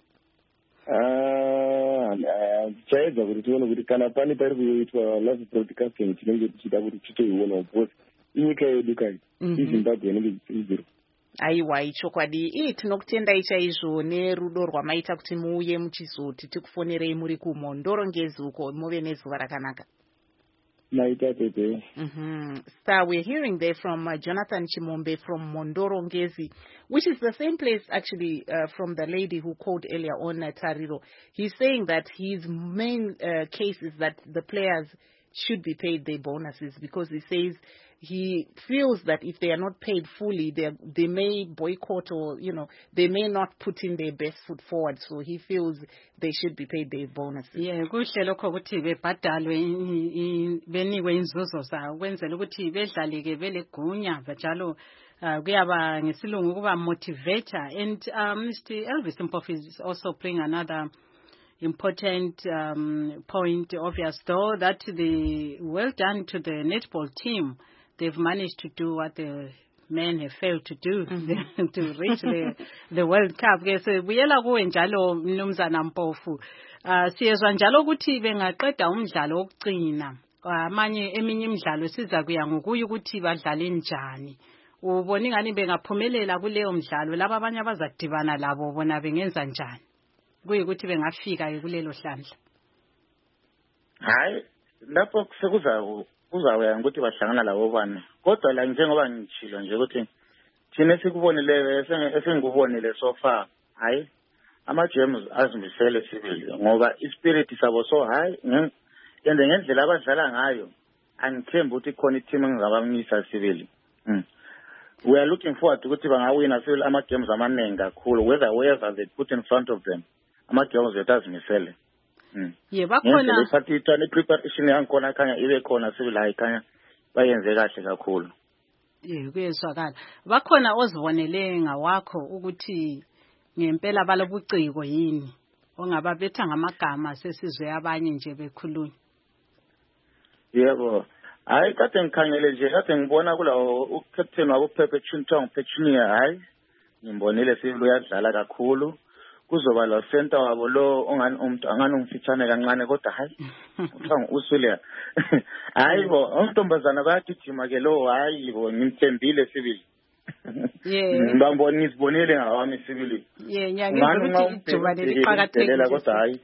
Tichaedza kuti tione kuti kana pane pari kuitwa live broadcasting tinenge tichida kuti titoiona, because inyika yedu kai iZimbabwe inenge ichiridzirwa. Aiwa, ichokwadi. Ii tinokutendai chaizvo nerudo rwamaita kuti muuye muchizoti tikufonerei muri kuMondorongezi uko muve nezuva rakanaka. Mm-hmm. So we're hearing there from uh, Jonathan Chimombe from Mondorongezi, which is the same place actually uh, from the lady who called earlier on, uh, Tariro. He's saying that his main uh, case is that the players should be paid their bonuses, because he says he feels that if they are not paid fully, they they may boycott, or you know, they may not put in their best foot forward. So he feels they should be paid their bonuses. Yeah, kuhle lokho ukuthi bebhadalwe benikwe inzuzo zawo, kwenzela ukuthi bedlaleke belegunya njalo kuyaba ngesilungu kuba motivator. And uh, Mister Elvis Mpofu is also playing another important um, point, obvious though, that the well done to the netball team. They've managed to do what the men have failed to do, mm-hmm. to reach the, the World Cup. Yes, buyela kuwe njalo Mnumzana Mpofu. Uh, siyezwa njalo ukuthi bengaqeda umdlalo wokugcina. Amanye eminye imidlalo siza kuya ngokuya ukuthi badlale njani. Ubona ingani bengaphumelela kuleyo mdlalo, laba abanye abazadibana labo bona bengenza njani. Kuyikuthi bengafika kulelo hlandla. Hayi, lapho sekuza uzawuya ukuthi bahlangana labo bani. Kodwa la njengoba ngichilo nje ukuthi thina sikubonile esengikubonile so far, hayi ama-Gems azimisele sibili ngoba ispirit sabo so high, ende ngendlela abadlala ngayo angithemba ukuthi khona i-team engingabamisa sibili. We are looking forward ukuthi bangawina sibili ama-Gems amaningi kakhulu, whether wherever they put in front of them, ama-Gems wethu azimisele. Yeah, bakhona iphathitha ne-preparation yankhona khanya ibe khona sibili hayi khanya bayenze kahle kakhulu. Yeah, kuyezwakala. Bakhona ozibonele ngawakho ukuthi ngempela balobuciko yini ongababetha ngamagama sesizwe abanye nje bekhulunywa. Yebo, hayi kade ngikhangele nje kade ngibona kulawo ucaptain wabo Pepe Chintong Petunia, hayi ngimbonile sibili uyadlala kakhulu. kuzoba lo center wabo lo ongani umuntu angani umfitshane kancane kodwa hayi kuthiwa ngu-Usulia hayi bo ontombazana bayagijima ke lo hayi bo ngimthembile sibili yeah ngibambona ngizibonile ngawami sibili yeah ngiyangizwa ukuthi ijubane liqhakathekile kodwa hayi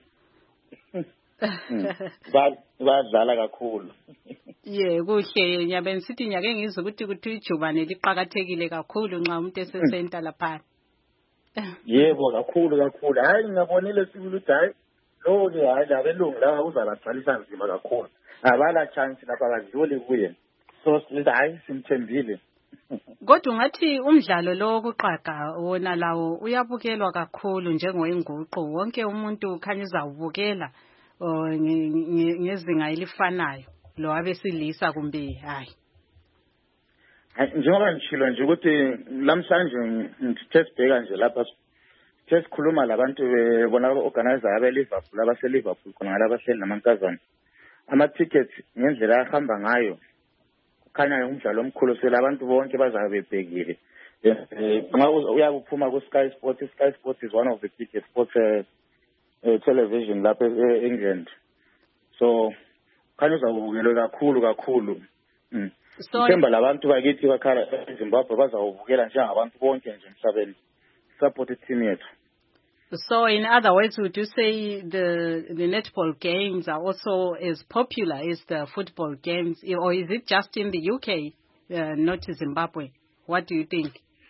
badlala kakhulu yeah kuhle ngiyabe ngisithi nyake ngizwe ukuthi ukuthi ijubane liqhakathekile kakhulu nxa umuntu esesenta lapha yebo kakhulu kakhulu hayi ngiyabonile sibili ukuthi hayi lo ke hayi labelungu lawa uzabagcwalisa nzima kakhulu abala chance lapha badlule kuye so sithi hayi simthembile kodwa ungathi umdlalo lo wokuqaga wona lawo uyabukelwa kakhulu njengoyinguqu wonke umuntu khanya uzawubukela ngezinga elifanayo lo abesilisa kumbe hayi njengoba ngishilo nje ukuthi lamhlanje ngithe sibheka nje lapha sithe sikhuluma labantu bona organizer abe Liverpool abase Liverpool khona laba hleli namankazana ama tickets ngendlela ahamba ngayo kukhanya umdlalo omkhulu sela abantu bonke bazabe bebhekile nxa uyakuphuma ku Sky Sports Sky Sports is one of the biggest sports uh, uh, television lapha eEngland so khanya uzawubukelwa kakhulu kakhulu mm. So Themba labantu bakithi bakhala eZimbabwe bazawubukela njengabantu bonke nje emhlabeni support team yethu. So in other words, would you say the the netball games are also as popular as the football games, or is it just in the U K, uh, not Zimbabwe? What do you think?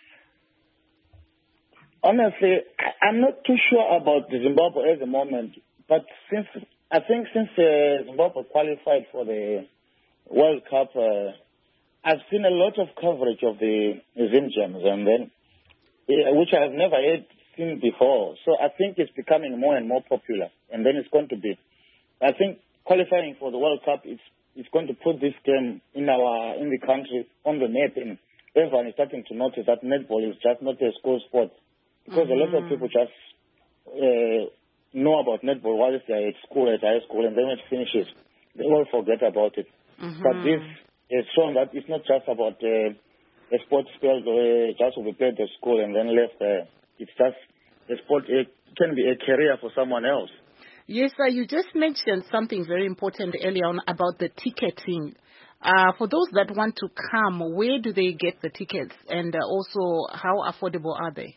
Honestly, I'm not too sure about Zimbabwe at the moment, but since I think since uh, Zimbabwe qualified for the World Cup, uh, I've seen a lot of coverage of the Zim Gems, and then uh, which I've never had seen before. So I think it's becoming more and more popular, and then it's going to be. I think qualifying for the World Cup is is going to put this game in our in the country on the map, and everyone is starting to notice that netball is just not a school sport, because mm-hmm. a lot of people just uh, know about netball while they're at school, at high school, and then when it finishes, they all forget about it. Mm-hmm. But this has shown that it's not just about uh, a sport spelled uh, just to be played at school and then left there. It's just a sport. It can be a career for someone else. Yes, sir. You just mentioned something very important earlier on about the ticketing. Uh, for those that want to come, where do they get the tickets, and uh, also how affordable are they?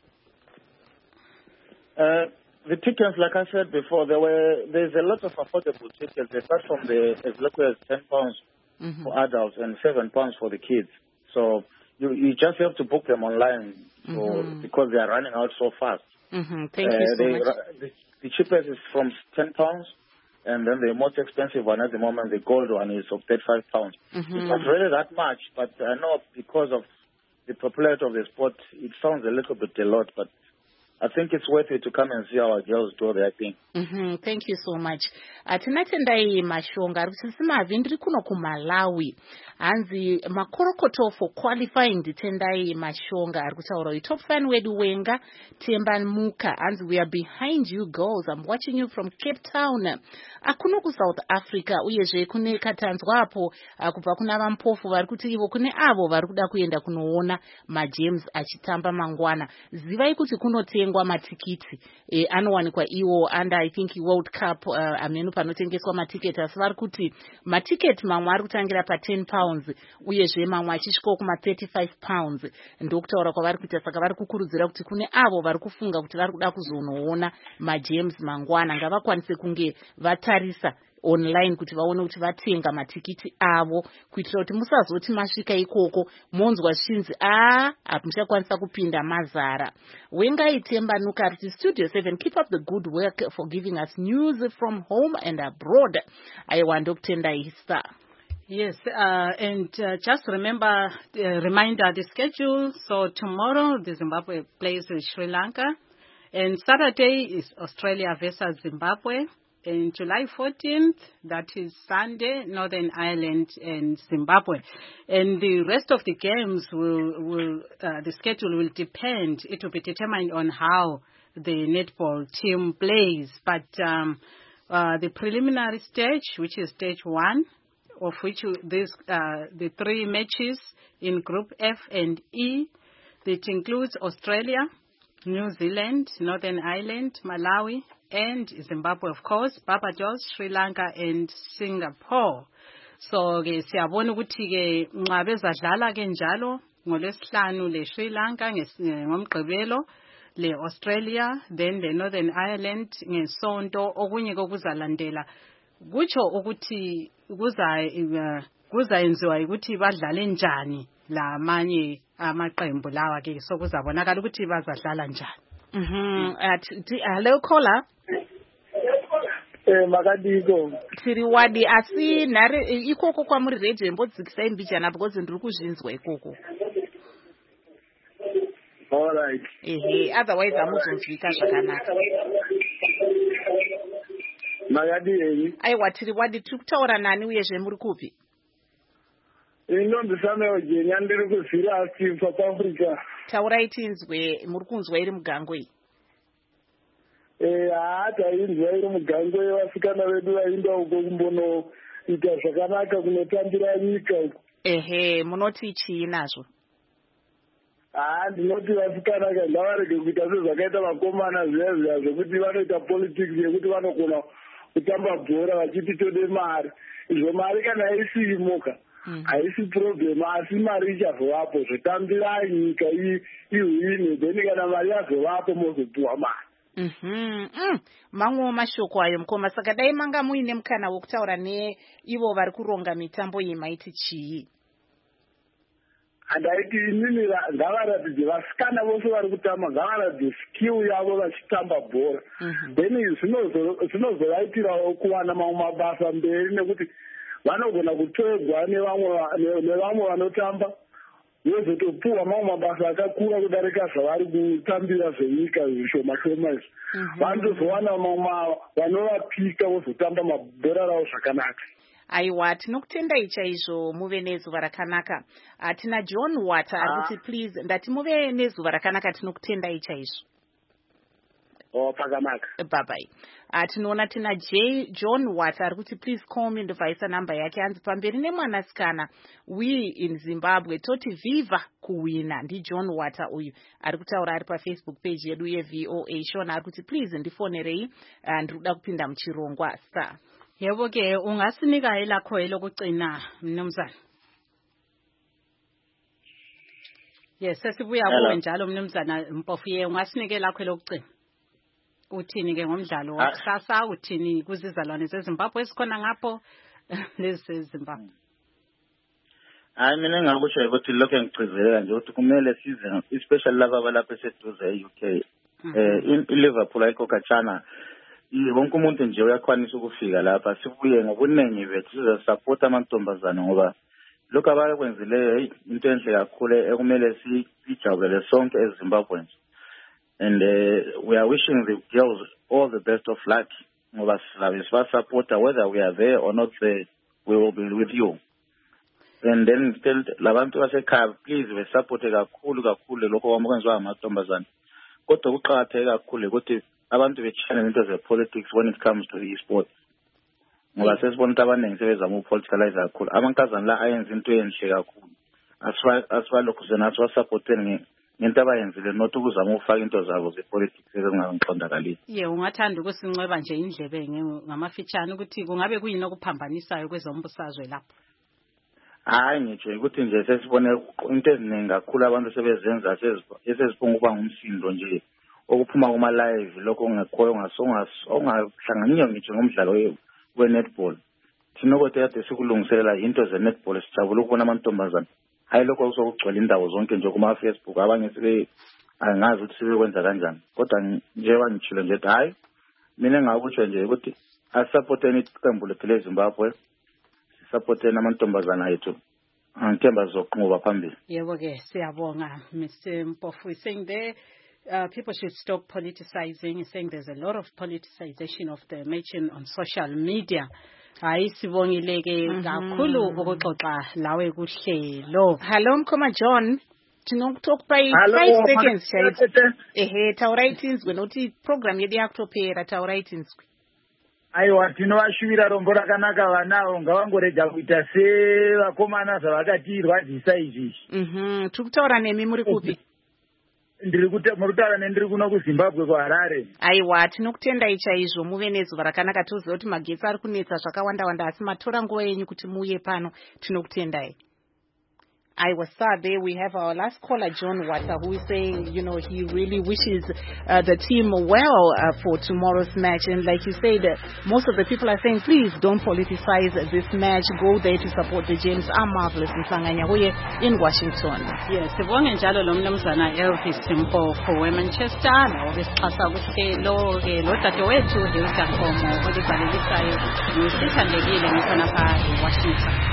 Uh, the tickets, like I said before, there were there's a lot of affordable tickets. They start from the as low as ten pounds mm-hmm. for adults and seven pounds for the kids. So you you just have to book them online, so, mm-hmm. because they are running out so fast. Mm-hmm. Thank uh, you so they, much. The, the cheapest is from ten pounds, and then the most expensive one at the moment, the gold one, is of thirty-five pounds. Mm-hmm. It's not really that much, but I know because of the popularity of the sport, it sounds a little bit a lot, but I think it's worth it to come and see our girls do their thing. Mm-hmm. Thank you so much. Tinatendai Mashonga arikusisimavi ndiri kuno kuMalawi. Hanzi makorokoto for qualifying nditendai Mashonga arikutaura kuti top fan wedu Wenga Temban Muka. Hanzi we are behind you girls. I'm watching you from Cape Town. Akuno ku South Africa uyezve kune katanzwa apo kubva kuna vampofu vari kuti ivo kune avo vari kuda kuenda kunoona majames achitamba mangwana. Zivai kuti kunotengwa matikiti eh, anowanikwa iwo under I think World Cup uh, ameno panotengeswa matiketi asi vari kuti matiketi mamwe ari kutangira pa ten pounds uyezve mamwe achisvika kuma thirty-five pounds ndokutaura kwavari kuita saka vari kukurudzira kuti kune avo vari kufunga kuti vari kuda kuzonoona majames mangwana ngavakwanise kunge vatarisa online kuti vaone kuti vatenga matikiti avo kuitira kuti musazoti masvika ikoko monzwa zvinzi a hamuchakwanisa kupinda mazara. Wenga Itembanuka at Studio seven, keep up the good work for giving us news from home and abroad. I want to tender Easter. Yes, uh, and uh, just remember, uh, reminder the schedule. So tomorrow, the Zimbabwe plays with Sri Lanka, and Saturday is Australia versus Zimbabwe. And July fourteenth, that is Sunday, Northern Ireland and Zimbabwe. And the rest of the games will, will uh, the schedule will depend. It will be determined on how the netball team plays. But um, uh, the preliminary stage, which is stage one, of which this uh, the three matches in Group F and E, that includes Australia, New Zealand, Northern Ireland, Malawi, and Zimbabwe, of course, Barbados, Sri Lanka, and Singapore. So ke siyabona ukuthi ke nxa bezadlala ke njalo ngolesihlanu le Sri Lanka ngomgqibelo, le Australia, then le Northern Ireland ngesonto, okunye kokuzalandela. Kutsho ukuthi kuza kuzayenziwa ukuthi badlale njani lamanye amaqembu lawa ke, so kuzabonakala ukuthi bazadlala njani. Mhm. At hello caller. Eh makadiko. Tiri wadi asi nare ikoko kwa muri radio mbodzikisa imbijana because ndiri kuzvinzwa ikoko. All right. Ehe, otherwise amuzonzwika zvakanaka. Makadi eyi. Aiwa tiri wadi tiri kutaura nani uyezve muri kupi? Inonzi Samuel Jenya ndiri kuzvira Steve South Africa. Taurai tinzwe muri kunzwa iri mugangwe. Eh hata inzwa iri mugangwe, vasikana vedu vainda uko kumbonoita zvakanaka kunotambira nyika uko. Ehe, munoti chii nazvo? Ah, ndinoti vasikana ngavarege kuita sezvakaita vakomana zviya zviya zvokuti vanoita politics yekuti vanogona kutamba bhora vachiti tode mari. Izvo mari kana isimoka haisi problem, asi mari ichazovapo, zvotambirai nyika ihwine, then kana mari yazovapo mozopuwa mari. Mhm. Mm. Mamwe mashoko ayo mukoma, saka dai manga muine mukana wokutaura neivo vari kuronga mitambo iyi maiti chii? Andaiti inini ngavaratidze vasikana vose vari kutamba ngavaratidze skill yavo vachitamba bhora. Then zvinozovaitirawo kuwana mamwe mabasa mberi, nekuti vanogona kutorwa nevamwe vanotamba vozotopuwa mamwe mabasa akakura kudarika zvavari kutambira zvenyika zvishoma shoma izvi. Vanozowana mamwe vanovapika vozotamba mabhora ravo zvakanaka. Aiwa, tinokutendai chaizvo muve nezuva rakanaka. Tina John Water arikuti please ndati muve nezuva rakanaka, tinokutendai chaizvo. Oh, pakanaka. Bye bye. Tinoona tina J John Water arikuti please call me ndobvaisa namba yake, anzi pamberi nemwanasikana we in Zimbabwe toti viva kuwina. Ndi John Water uyu arikutaura ari pa Facebook page yedu ye V O A. Shona arikuti please ndifonerei ndikuda kupinda muchirongwa star. Yebo ke ungasinika elakho elokugcina mnumzana. Yes, sesibuya kuwe njalo mnumzana Mpofu, ungasinika elakho elokugcina. Uthini ke ngomdlalo wakusasa, uthini kuzizalwane zeZimbabwe esikhona ngapho lezi Zimbabwe? Hayi mina ngakusho ukuthi lokho engigcizelela nje ukuthi kumele size especially laba abalapha eseduze e-U K. Eh iLiverpool ayikokachana. Wonke umuntu nje uyakwanisa ukufika lapha, sibuye ngobuningi bethu siza support amantombazana ngoba lokho abakwenzileyo into enhle kakhulu ekumele sijabulele sonke eZimbabweans. And uh, we are wishing the girls all the best of luck. Ngoba silabe supporter whether we are there or not there, we will be with you. And then still labantu basekhaya please we support kakhulu kakhulu lokho kwamukwenziwa amantombazana. Kodwa kuqhatheke kakhulu ukuthi abantu bechana into ze politics when it comes to e-sport. Ngoba sesibona ukuthi abaningi sebezama upoliticalize kakhulu. Amankazana la ayenza into enhle kakhulu. Asifa asifa lokho zena asiwa supporteni ngento abayenzile not ukuzama ukufaka into zabo ze-politics ezingaqiqondakalile. Ye ungathanda ukusincweba nje indlebe ngamafitshane ukuthi kungabe kuyini okuphambanisayo kwezombusazwe lapho? Hayi ngitsho ukuthi nje sesibone into eziningi kakhulu abantu sebezenza seziphunga ukuba ngumsindo nje okuphuma kuma live lokho ongekhoyo ngasonga ongahlanganiyo ngitsho ngomdlalo we-netball. Thina kodwa kade sikulungiselela into ze-netball sijabula ukubona amantombazana. Hayi lokho kusokugcwala indawo zonke nje kuma Facebook, abanye sibe angazi ukuthi sebekwenza kanjani. Kodwa nje wangitshilo nje hayi mina ngakusho nje ukuthi asupporteni iqembu lethu leZimbabwe, supporteni amantombazana ethu. Angithemba zoqhubeka phambili. Yebo ke siyabonga Mister Mpofu saying there uh, people should stop politicizing. He's saying there's a lot of politicization of the mention on social media. Hayi sibongile ke kakhulu ukuxoxa lawe kuhlelo. Hello Mkhoma John, tinokutokupa five seconds chaipo. Ehe tauraitinzwe nokuti program yedu yakutopera tauraitinzwe. Aiwa tinovashuvira rombo rakanaka vanawo ngavangorega kuita sevakomana zvavakatirwadzisa izvi. Mhm, tikutaura nemi muri kupi? ndiri kutaura nendiri kuno kuZimbabwe kuHarare. Aiwa, tinokutendai chaizvo, muve nezuva rakanaka. Toziva kuti magetsi ari kunetsa zvakawanda wanda, asi matora nguva yenyu kuti muuye pano. Tinokutendai. Aiwa, sir, there we have our last caller, John Wata, who is saying, you know, he really wishes uh, the team well uh, for tomorrow's match. And like you said, uh, most of the people are saying, please don't politicize this match. Go there to support the James are marvelous in Sanganyahuye in Washington. Yes, sibonge njalo lo mnumzana Elvis Simpo for Manchester, no besixhasa ukuthi lo ke lo dadewethu Hilda Khomo olibhalelisayo, usithandekile ngkhona pha eWashington.